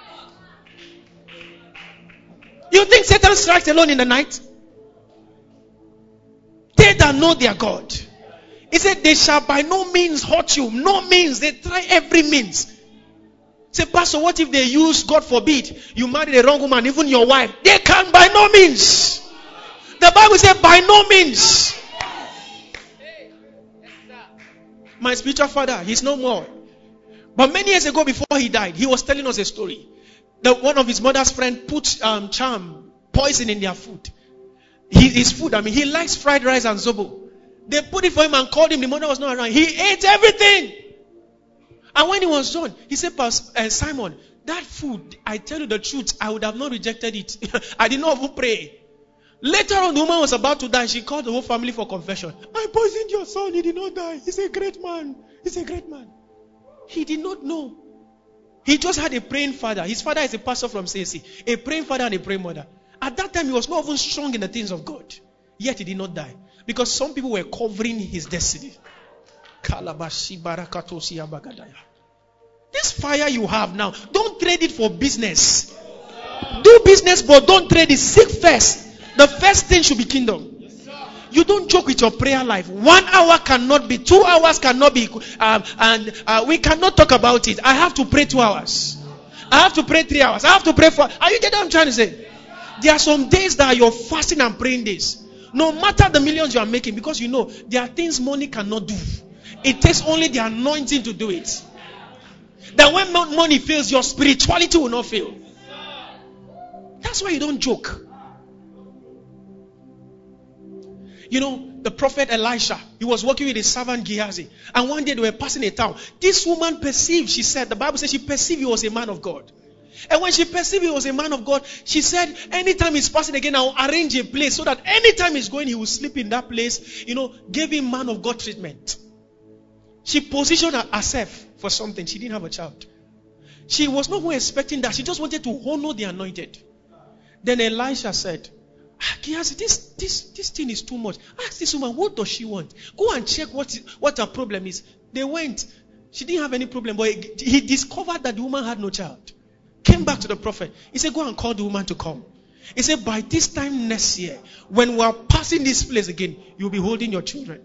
You think Satan strikes alone in the night? They that know their God. He said they shall by no means hurt you. No means. They try every means. Say, Pastor, what if they use, God forbid, you marry the wrong woman, even your wife? They can by no means. The Bible says by no means. My spiritual father, he's no more. But many years ago, before he died, he was telling us a story. That one of his mother's friend put um, charm, poison in their food. His, his food, I mean, he likes fried rice and zobo. They put it for him and called him. The mother was not around. He ate everything. And when he was done, he said, Pastor, uh, Simon, that food, I tell you the truth, I would have not rejected it. I did not even pray. Later on, the woman was about to die. She called the whole family for confession. I poisoned your son. He did not die. He's a great man. He's a great man. He did not know. He just had a praying father. His father is a pastor from C S C. A praying father and a praying mother. At that time, he was not even strong in the things of God. Yet he did not die. Because some people were covering his destiny. This fire you have now, don't trade it for business. Do business, but don't trade it. Seek first The first thing should be kingdom. You don't joke with your prayer life. One hour cannot be, two hours cannot be, um, and uh, we cannot talk about it. I have to pray two hours. I have to pray three hours. I have to pray four. Are you getting what I'm trying to say? There are some days that you're fasting and praying days. No matter the millions you are making, because you know there are things money cannot do. It takes only the anointing to do it. That when money fails, your spirituality will not fail. That's why you don't joke. You know, the prophet Elisha, he was working with his servant Gehazi. And one day they were passing a town. This woman perceived, she said, the Bible says she perceived he was a man of God. And when she perceived he was a man of God, she said, anytime he's passing again, I'll arrange a place so that anytime he's going, he will sleep in that place. You know, gave him man of God treatment. She positioned herself for something. She didn't have a child. She was not even expecting that. She just wanted to honor the anointed. Then Elisha said, Gehazi, this, this, this thing is too much. Ask this woman, what does she want? Go and check what, what her problem is. They went. She didn't have any problem, but he, he discovered that the woman had no child. Came back to the prophet. He said, go and call the woman to come. He said, by this time next year, when we are passing this place again, you'll be holding your children.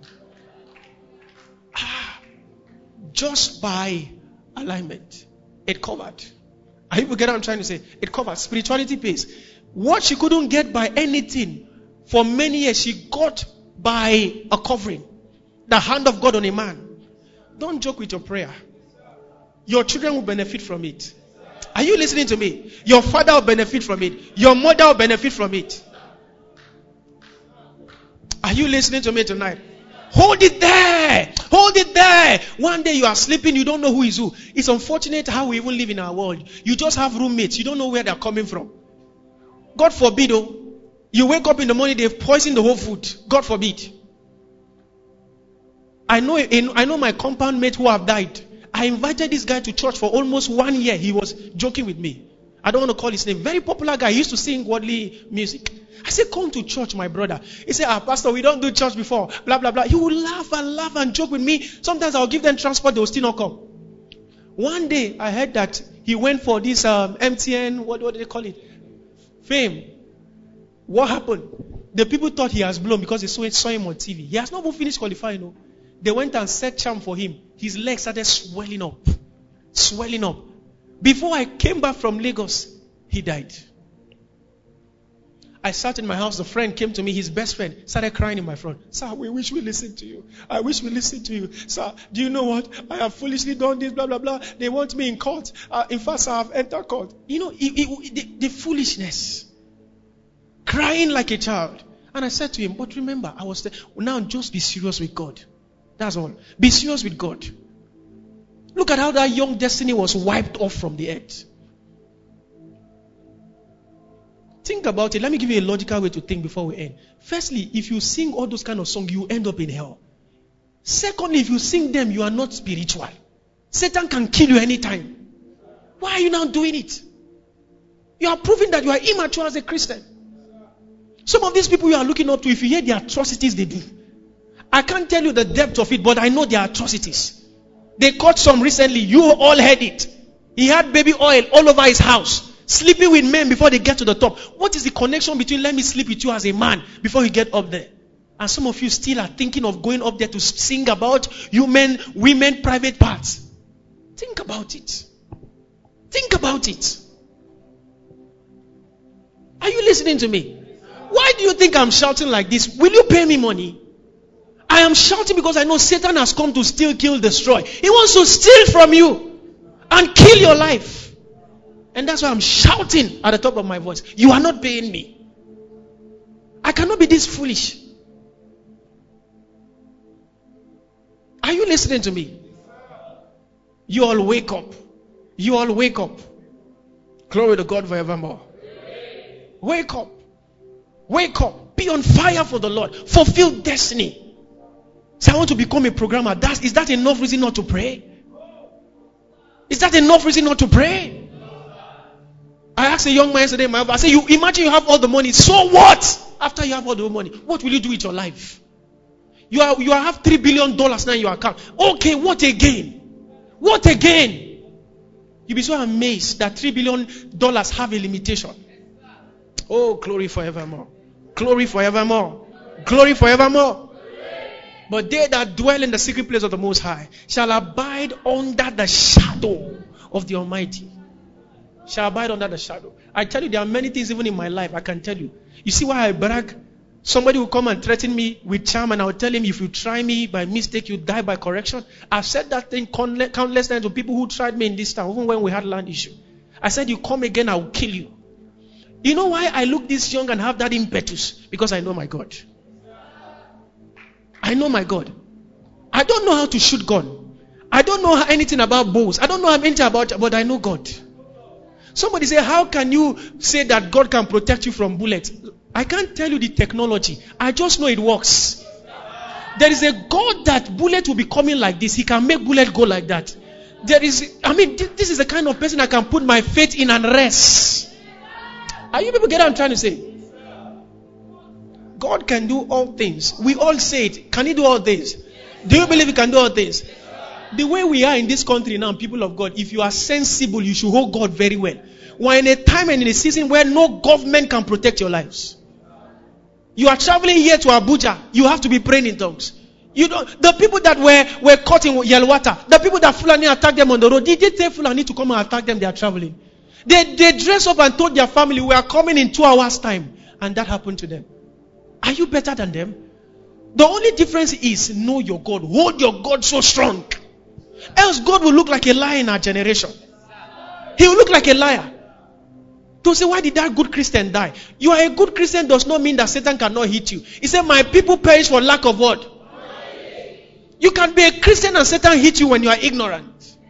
Ah, just by alignment. It covered. Are you getting what I'm trying to say? It covered. Spirituality pays. What she couldn't get by anything for many years, she got by a covering. The hand of God on a man. Don't joke with your prayer. Your children will benefit from it. Are you listening to me? Your father will benefit from it. Your mother will benefit from it. Are you listening to me tonight? Hold it there. Hold it there. One day you are sleeping, you don't know who is who. It's unfortunate how we even live in our world. You just have roommates. You don't know where they're coming from. God forbid, oh, you wake up in the morning, they've poisoned the whole food. God forbid. I know, I know my compound mate who have died. I invited this guy to church for almost one year. He was joking with me. I don't want to call his name. Very popular guy. He used to sing worldly music. I said, come to church, my brother. He said, ah, pastor, we don't do church before. Blah, blah, blah. He would laugh and laugh and joke with me. Sometimes I'll give them transport. They will still not come. One day, I heard that he went for this um, M T N, what, what do they call it? Fame. What happened? The people thought he has blown because they saw, saw him on T V. He has not even finished qualifying. No. They went and set charm for him. His legs started swelling up. Swelling up. Before I came back from Lagos, he died. I sat in my house. The friend came to me, his best friend, started crying in my front. Sir, we wish we listened to you. I wish we listened to you. Sir, do you know what? I have foolishly done this, blah, blah, blah. They want me in court. Uh, in fact, I have entered court. You know, it, it, the, the foolishness. Crying like a child. And I said to him, but remember, I was there. Now just be serious with God. That's all. Be serious with God. Look at how that young destiny was wiped off from the earth. Think about it. Let me give you a logical way to think before we end. Firstly, if you sing all those kind of songs, you end up in hell. Secondly, if you sing them, you are not spiritual. Satan can kill you anytime. Why are you now doing it? You are proving that you are immature as a Christian. Some of these people you are looking up to, if you hear the atrocities they do, I can't tell you the depth of it, but I know their atrocities. They caught some recently. You all heard it. He had baby oil all over his house. Sleeping with men before they get to the top. What is the connection between let me sleep with you as a man before you get up there? And some of you still are thinking of going up there to sing about human, women, private parts. Think about it. Think about it. Are you listening to me? Why do you think I'm shouting like this? Will you pay me money? I am shouting because I know Satan has come to steal, kill, destroy. He wants to steal from you and kill your life. And that's why I'm shouting at the top of my voice. You are not paying me. I cannot be this foolish. Are you listening to me? You all wake up. You all wake up. Glory to God forevermore. Wake up. Wake up. Be on fire for the Lord. Fulfill destiny. Say, I want to become a programmer. That's, is that enough reason not to pray? Is that enough reason not to pray? I asked a young man yesterday, my I said, you imagine you have all the money. So what? After you have all the money, what will you do with your life? You are you have three billion dollars now in your account. Okay, what again? What again? You'll be so amazed that three billion dollars have a limitation. Oh, glory forevermore. Glory forevermore. Glory forevermore. But they that dwell in the secret place of the Most High shall abide under the shadow of the Almighty. Shall abide under the shadow. I tell you, there are many things even in my life I can tell you. You see why I brag? Somebody will come and threaten me with charm, and I will tell him, if you try me by mistake, you die by correction. I've said that thing countless times to people who tried me in this town, even when we had land issue. I said, you come again, I will kill you. You know why I look this young and have that impetus? Because I know my God. I know my God. I don't know how to shoot gun. I don't know anything about bows. I don't know anything about, but I know God. Somebody say, how can you say that God can protect you from bullets? I can't tell you the technology. I just know it works. There is a God that bullet will be coming like this. He can make bullet go like that. There is, I mean, this is the kind of person I can put my faith in and rest. Are you people get what I'm trying to say? God can do all things. We all say it. Can He do all things? Do you believe He can do all things? The way we are in this country now, people of God, if you are sensible, you should hold God very well. We're in a time and in a season where no government can protect your lives. You are traveling here to Abuja, you have to be praying in tongues. You know, the people that were, were caught in Yelwata, the people that Fulani attacked them on the road, did they tell Fulani to come and attack them? They are traveling. They, they dress up and told their family, we are coming in two hours time. And that happened to them. Are you better than them? The only difference is know your God. Hold your God so strong. Else God will look like a liar in our generation. He will look like a liar. Don't say, why did that good Christian die? You are a good Christian does not mean that Satan cannot hit you. He said, my people perish for lack of what? You can be a Christian and Satan hit you when you are ignorant.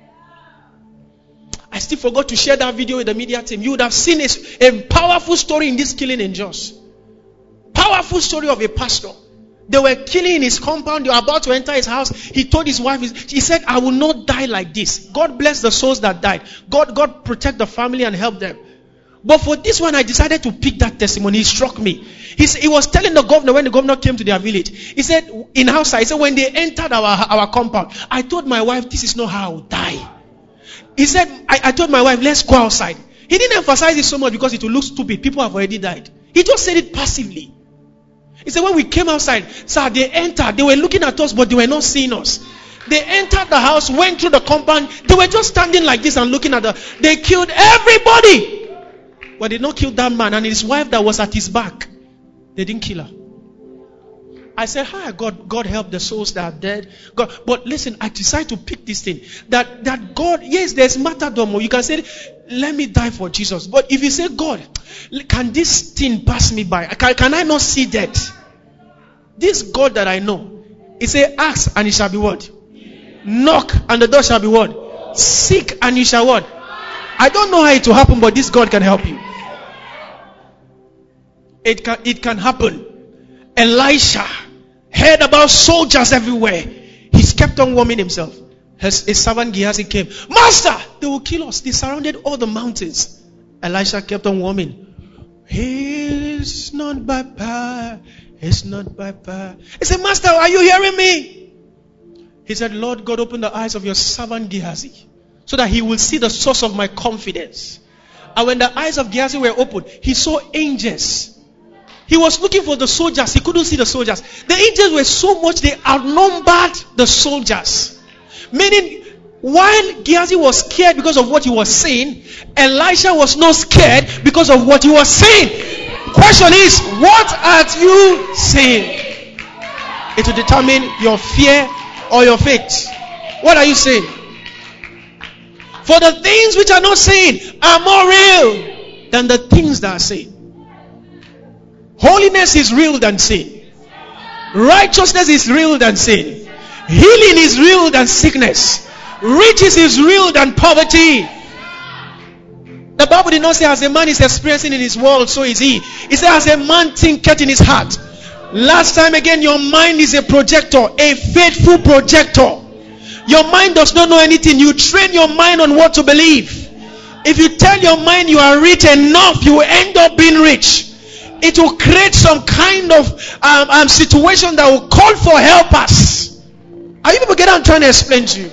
I still forgot to share that video with the media team. You would have seen a, a powerful story in this killing in Jos. Powerful story of a pastor. They were killing in his compound. They were about to enter his house. He told his wife, he said, I will not die like this. God bless the souls that died. God, God protect the family and help them. But for this one, I decided to pick that testimony. It struck me. He, he was telling the governor when the governor came to their village. He said, in outside, he said, when they entered our, our compound, I told my wife, this is not how I will die. He said, I, I told my wife, let's go outside. He didn't emphasize it so much because it would look stupid. People have already died. He just said it passively. He said, when we came outside, sir, they entered. They were looking at us, but they were not seeing us. They entered the house, went through the compound. They were just standing like this and looking at the... They killed everybody. But they did not kill that man and his wife that was at his back. They didn't kill her. I said, hi, God, God help the souls that are dead. God, but listen, I decided to pick this thing. That, that God, yes, there's martyrdom. You can say, let me die for Jesus. But if you say, God, can this thing pass me by? Can, can I not see death? This God that I know, He said, ask and it shall be what? Knock and the door shall be what? Seek and you shall what? I don't know how it will happen, but this God can help you. It can, it can happen. Elisha heard about soldiers everywhere. He's kept on warming himself. His, his servant Gehazi came. Master, they will kill us. They surrounded all the mountains. Elisha kept on warming. It's not by power. It's not by power. He said, Master, are you hearing me? He said, Lord God, open the eyes of your servant Gehazi, so that he will see the source of my confidence. And when the eyes of Gehazi were opened, he saw angels. He was looking for the soldiers. He couldn't see the soldiers. The angels were so much, they outnumbered the soldiers. Meaning, while Gehazi was scared because of what he was saying, Elisha was not scared because of what he was saying. Question is, what are you saying? It will determine your fear or your faith. What are you saying? For the things which are not seen are more real than the things that are seen. Holiness is real than sin. Righteousness is real than sin. Healing is real than sickness. Riches is real than poverty. The Bible did not say as a man is experiencing in his world, so is he. It said as a man thinketh in his heart. Last time again, your mind is a projector, a faithful projector. Your mind does not know anything. You train your mind on what to believe. If you tell your mind you are rich enough, you will end up being rich. It will create some kind of um, um, situation that will call for helpers. Are you people getting what I'm trying to explain to you?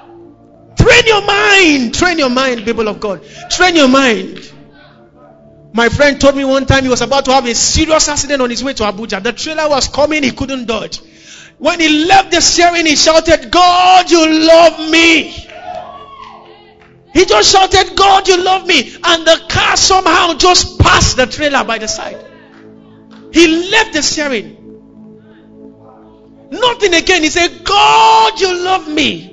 Train your mind. Train your mind, people of God. Train your mind. My friend told me one time he was about to have a serious accident on his way to Abuja. The trailer was coming, he couldn't dodge. When he left the steering, he shouted, God, you love me. He just shouted, God, you love me. And the car somehow just passed the trailer by the side. He left the steering. Nothing again. He said, God, you love me.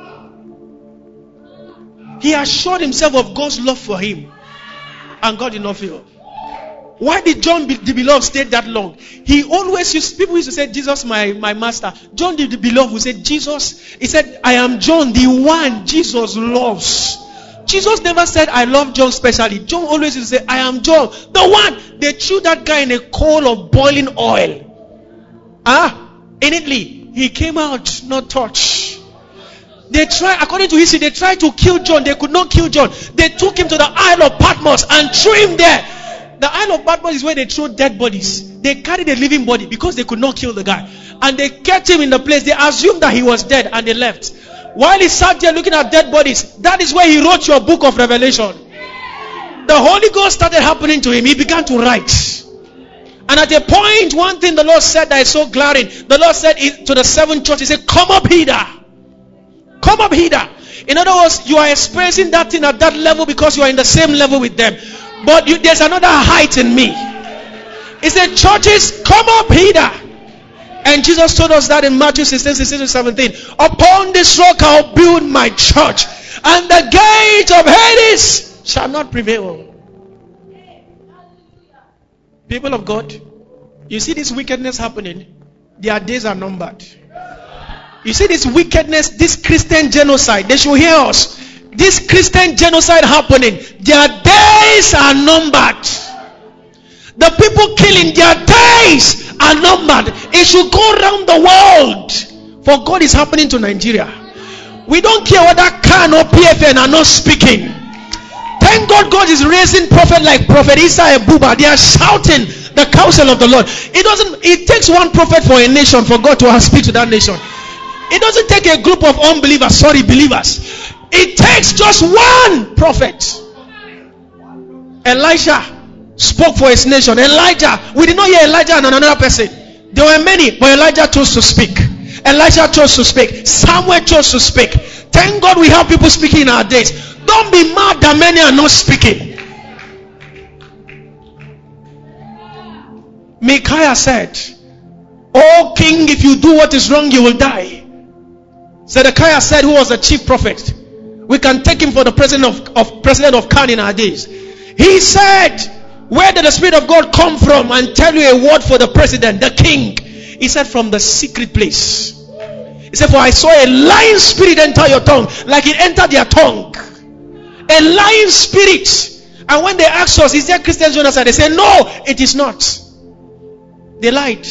He assured himself of God's love for him. And God did not fail. Why did John the Beloved stay that long? He always used, people used to say, Jesus, my, my master. John the Beloved would say, Jesus, he said, I am John, the one Jesus loves. Jesus never said, I love John specially. John always used to say, I am John, the one. They threw that guy in a coal of boiling oil. Ah, innately, he came out not touched. They tried, according to history, they tried to kill John. They could not kill John. They took him to the Isle of Patmos and threw him there. The Isle of Patmos is where they throw dead bodies. They carried a living body because they could not kill the guy. And they kept him in the place. They assumed that he was dead and they left. While he sat there looking at dead bodies, that is where he wrote your book of Revelation. The Holy Ghost started happening to him. He began to write. And at a point, one thing the Lord said that is so glaring. The Lord said to the seven churches, He said, come up hither. Come up hither. In other words, you are experiencing that thing at that level because you are in the same level with them. But you, there's another height in me. He said, churches, come up hither. And Jesus told us that in Matthew sixteen, sixteen to seventeen. Upon this rock I'll build my church, and the gate of Hades shall not prevail. People of God, you see this wickedness happening, their days are numbered. You see this wickedness, this Christian genocide, they should hear us. This Christian genocide happening, their days are numbered. The people killing, their days are numbered. It should go around the world. For God is happening to Nigeria. We don't care whether Khan or P F N are not speaking. Thank God God is raising prophet like Prophet Isa and Buba. They are shouting the counsel of the Lord. It doesn't. It takes one prophet for a nation for God to speak to that nation. It doesn't take a group of unbelievers, sorry, believers. It takes just one prophet. Elijah spoke for his nation. Elijah, we did not hear Elijah and another person. There were many, but Elijah chose to speak. Elijah chose to speak. Samuel chose to speak. Thank God we have people speaking in our days. Don't be mad that many are not speaking. Micaiah said, "O king, if you do what is wrong, you will die." Zedekiah said, who was the chief prophet, we can take him for the president of, of president of Khan in our days. He said, where did the Spirit of God come from and tell you a word for the president, the king? He said, from the secret place. He said, for I saw a lying spirit enter your tongue, like it entered their tongue. A lying spirit. And when they asked us, is there Christian genocide? They said, no, it is not. They lied.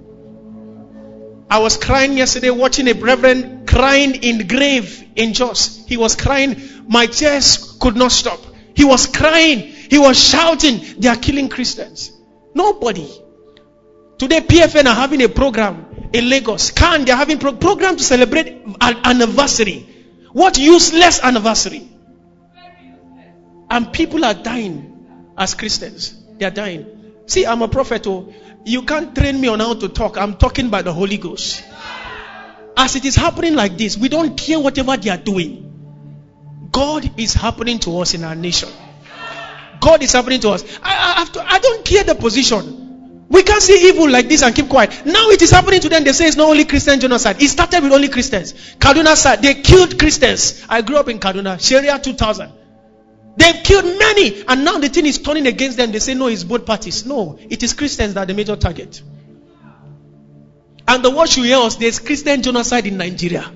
I was crying yesterday watching a reverend crying in the grave in Jos. He was crying. My tears could not stop. He was crying. He was shouting, they are killing Christians. Nobody. Today P F N are having a program in Lagos. Khan, they are having a pro- program to celebrate an anniversary. What useless anniversary? And people are dying as Christians. They are dying. See, I'm a prophet. Oh, you can't train me on how to talk. I'm talking by the Holy Ghost. As it is happening like this, we don't care whatever they are doing. God is happening to us in our nation. God is happening to us. I, I, have to, I don't care the position. We can't see evil like this and keep quiet. Now it is happening to them. They say it's not only Christian genocide. It started with only Christians. Kaduna side, they killed Christians. I grew up in Kaduna, Sharia two thousand. They've killed many, and now the thing is turning against them. They say no, it's both parties. No, it is Christians that are the major target. And the word should hear us, there's Christian genocide in Nigeria.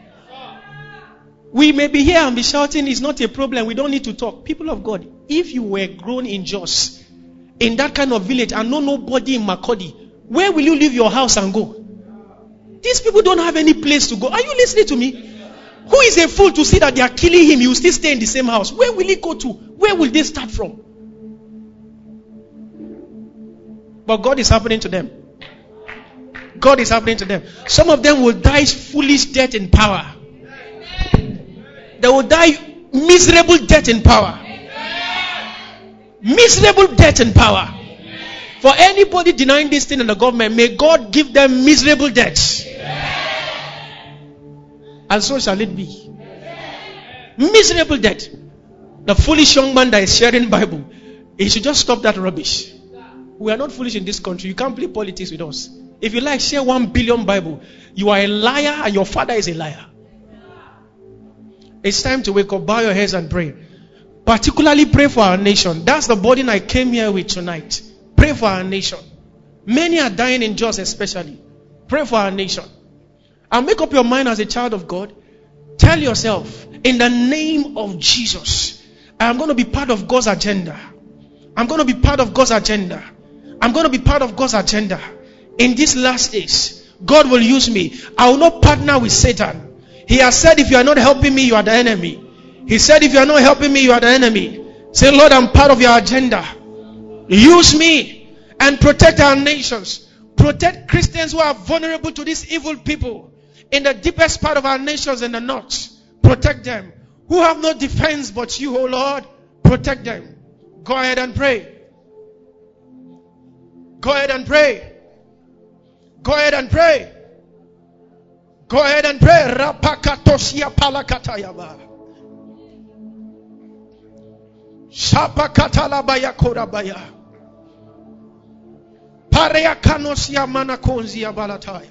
We may be here and be shouting, it's not a problem, we don't need to talk. People of God, if you were grown in Jos, in that kind of village, and know nobody in Makurdi, where will you leave your house and go? These people don't have any place to go. Are you listening to me? Who is a fool to see that they are killing him? He will still stay in the same house. Where will he go to? Where will they start from? But God is happening to them. God is happening to them. Some of them will die foolish death in power. They will die miserable death in power. Miserable death and power. For anybody denying this thing in the government, may God give them miserable deaths. And so shall it be. Miserable death. The foolish young man that is sharing Bible, he should just stop that rubbish. We are not foolish in this country. You can't play politics with us. If you like, share one billion Bible. You are a liar and your father is a liar. It's time to wake up, bow your heads and pray. Particularly pray for our nation. That's the burden I came here with tonight. Pray for our nation. Many are dying in Jos especially. Pray for our nation. And make up your mind as a child of God. Tell yourself, in the name of Jesus, I am going to be part of God's agenda. I'm going to be part of God's agenda. I'm going to be part of God's agenda. In these last days, God will use me. I will not partner with Satan. He has said, if you are not helping me, you are the enemy. He said, if you are not helping me, you are the enemy. Say, Lord, I'm part of your agenda. Use me and protect our nations. Protect Christians who are vulnerable to these evil people in the deepest part of our nations in the north. Protect them. Who have no defense but you, oh Lord. Protect them. Go ahead and pray. Go ahead and pray. Go ahead and pray. Go ahead and pray. Rapakatosia palakatayaba. Shapakatalabaya korabaya. Pareakanosia manakonzia balataya.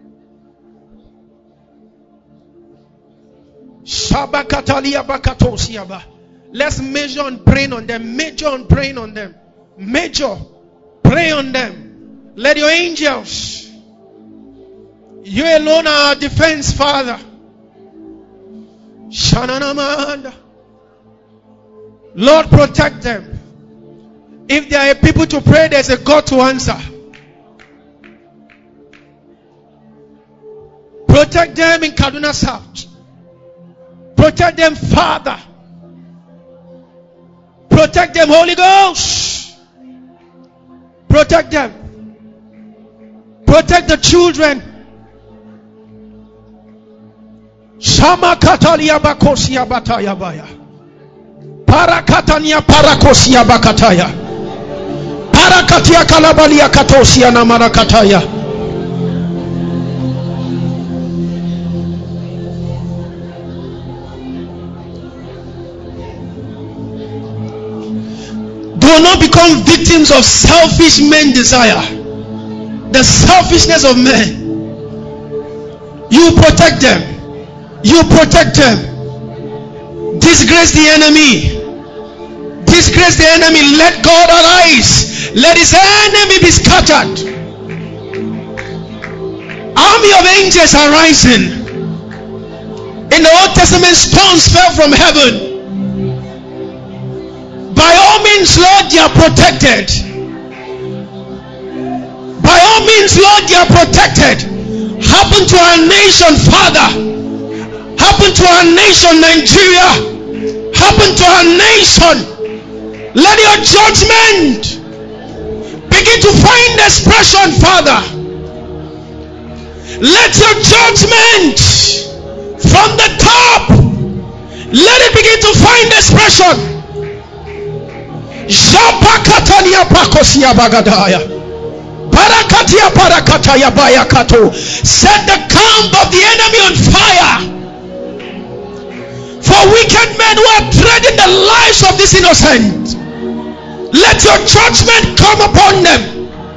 Shabakatalia bakatosiaba. Let's measure on praying on them. Major on praying on them. Major. Pray on them. Let your angels. You alone are our defense, Father. Shananamanda. Lord, protect them. If there are people to pray, there's a God to answer. Protect them in Kaduna South. Protect them, Father. Protect them, Holy Ghost. Protect them. Protect the children. Shama katalia bakosia bataya baya. Parakatania parakosia bakataya. Parakatia kalabalia katosia na marakataya. Do not become victims of selfish men desire. The selfishness of men. You protect them. You protect them. Disgrace the enemy. Disgrace the enemy. Let God arise. Let his enemy be scattered. Army of angels are rising. In the Old Testament, stones fell from heaven. By all means, Lord, they are protected. By all means, Lord, they are protected. Happen to our nation, Father. Happen to our nation, Nigeria. Happen to our nation. Let your judgment begin to find expression, Father. Let your judgment from the top, let it begin to find expression. Japakatania pakosia bagadaya. Parakatia parakataya bayakato. Set the camp of the enemy on fire. For wicked men who are treading the lives of this innocent, let your judgment come upon them.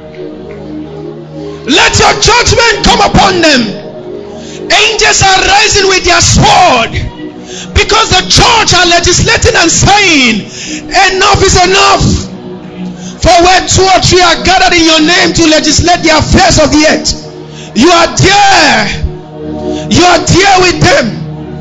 Let your judgment come upon them. Angels are rising with their sword, because the church are legislating and saying, enough is enough. For where two or three are gathered in your name to legislate the affairs of the earth, you are there. You are there with them.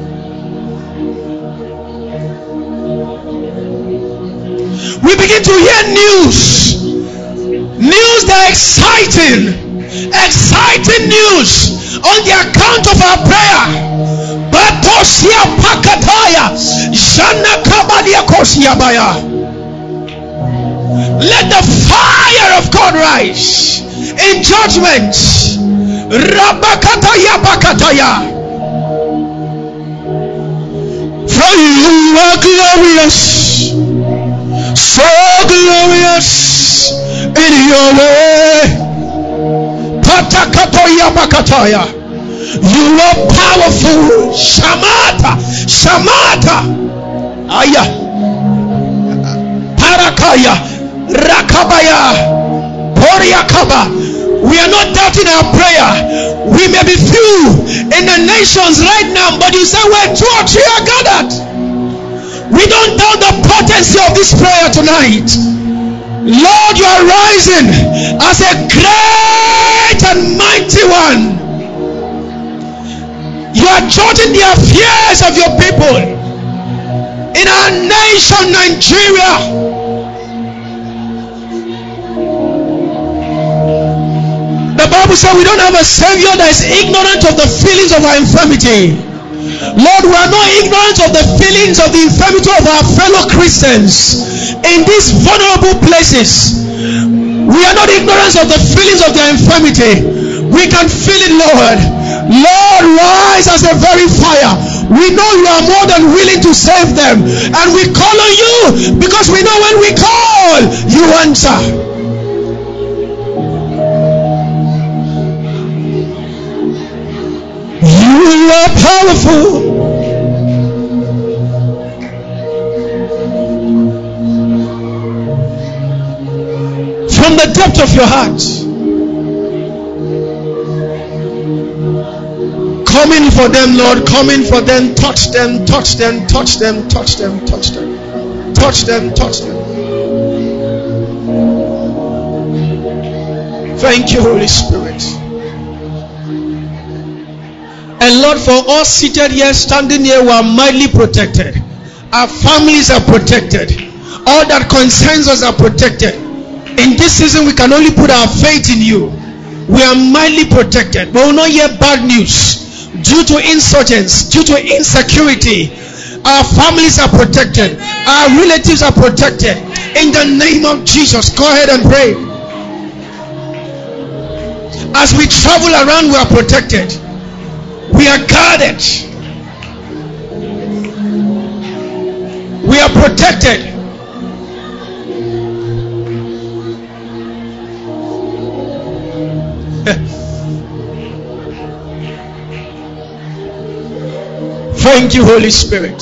We begin to hear news. News that are exciting. Exciting news on the account of our prayer. Batosia pakataya. Shana kabadia kosia baya. Let the fire of God rise in judgment. Rabakataya bakataya. For you are glorious. So glorious in your way. Patakatoya bakataya. You are powerful. Shamata. Shamata. Aya. Parakaya. Rakabaya. Poriakaba. We are not doubting our prayer. We may be few in the nations right now, but you say where two or three are gathered. We don't doubt the potency of this prayer tonight. Lord, you are rising as a great and mighty one. You are judging the affairs of your people in our nation, Nigeria. The Bible says we don't have a Savior that is ignorant of the feelings of our infirmity. Lord, we are not ignorant of the feelings of the infirmity of our fellow Christians in these vulnerable places. We are not ignorant of the feelings of their infirmity. We can feel it, Lord. Lord, rise as a very fire. We know you are more than willing to save them, and we call on you because we know when we call, you answer. You are powerful. From the depth of your heart, come in for them, Lord. Come in for them. Touch them, touch them, touch them, touch them, touch them, touch them, touch them. Thank you, Holy Spirit. And Lord, for us seated here, standing here, we are mildly protected. Our families are protected. All that concerns us are protected. In this season, we can only put our faith in you. We are mildly protected. But we will not hear bad news due to insurgents, due to insecurity. Our families are protected. Our relatives are protected. In the name of Jesus, go ahead and pray. As we travel around, we are protected. We are guarded. We are protected. Thank you, Holy Spirit.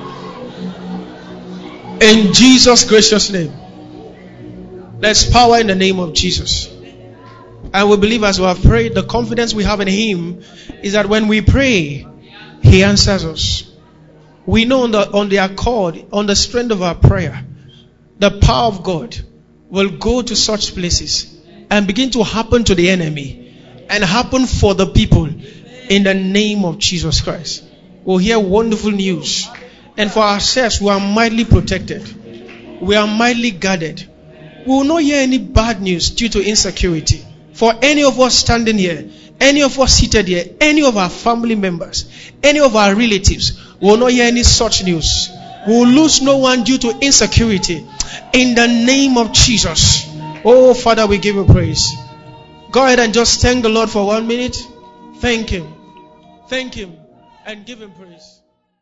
In Jesus' gracious name. There's power in the name of Jesus. And we believe as we have prayed, the confidence we have in Him is that when we pray, He answers us. We know on the, on the accord, on the strength of our prayer, the power of God will go to such places and begin to happen to the enemy and happen for the people in the name of Jesus Christ. We'll hear wonderful news. And for ourselves, we are mildly protected. We are mildly guarded. We will not hear any bad news due to insecurity. For any of us standing here, any of us seated here, any of our family members, any of our relatives, we will not hear any such news. We will lose no one due to insecurity. In the name of Jesus. Oh, Father, we give you praise. Go ahead and just thank the Lord for one minute. Thank Him. Thank Him. And give Him praise.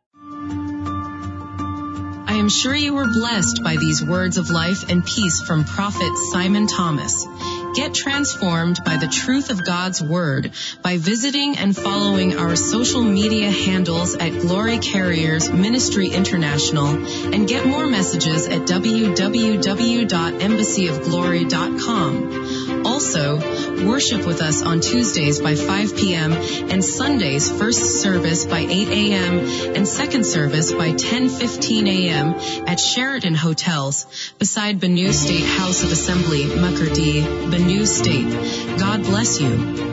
I am sure you were blessed by these words of life and peace from Prophet Simon Thomas. Get transformed by the truth of God's Word by visiting and following our social media handles at Glory Carriers Ministry International, and get more messages at w w w dot embassy of glory dot com. Also, worship with us on Tuesdays by five p.m. and Sundays first service by eight a.m. and second service by ten fifteen a.m. at Sheraton Hotels beside Benue State House of Assembly, Makurdi, Benue State. God bless you.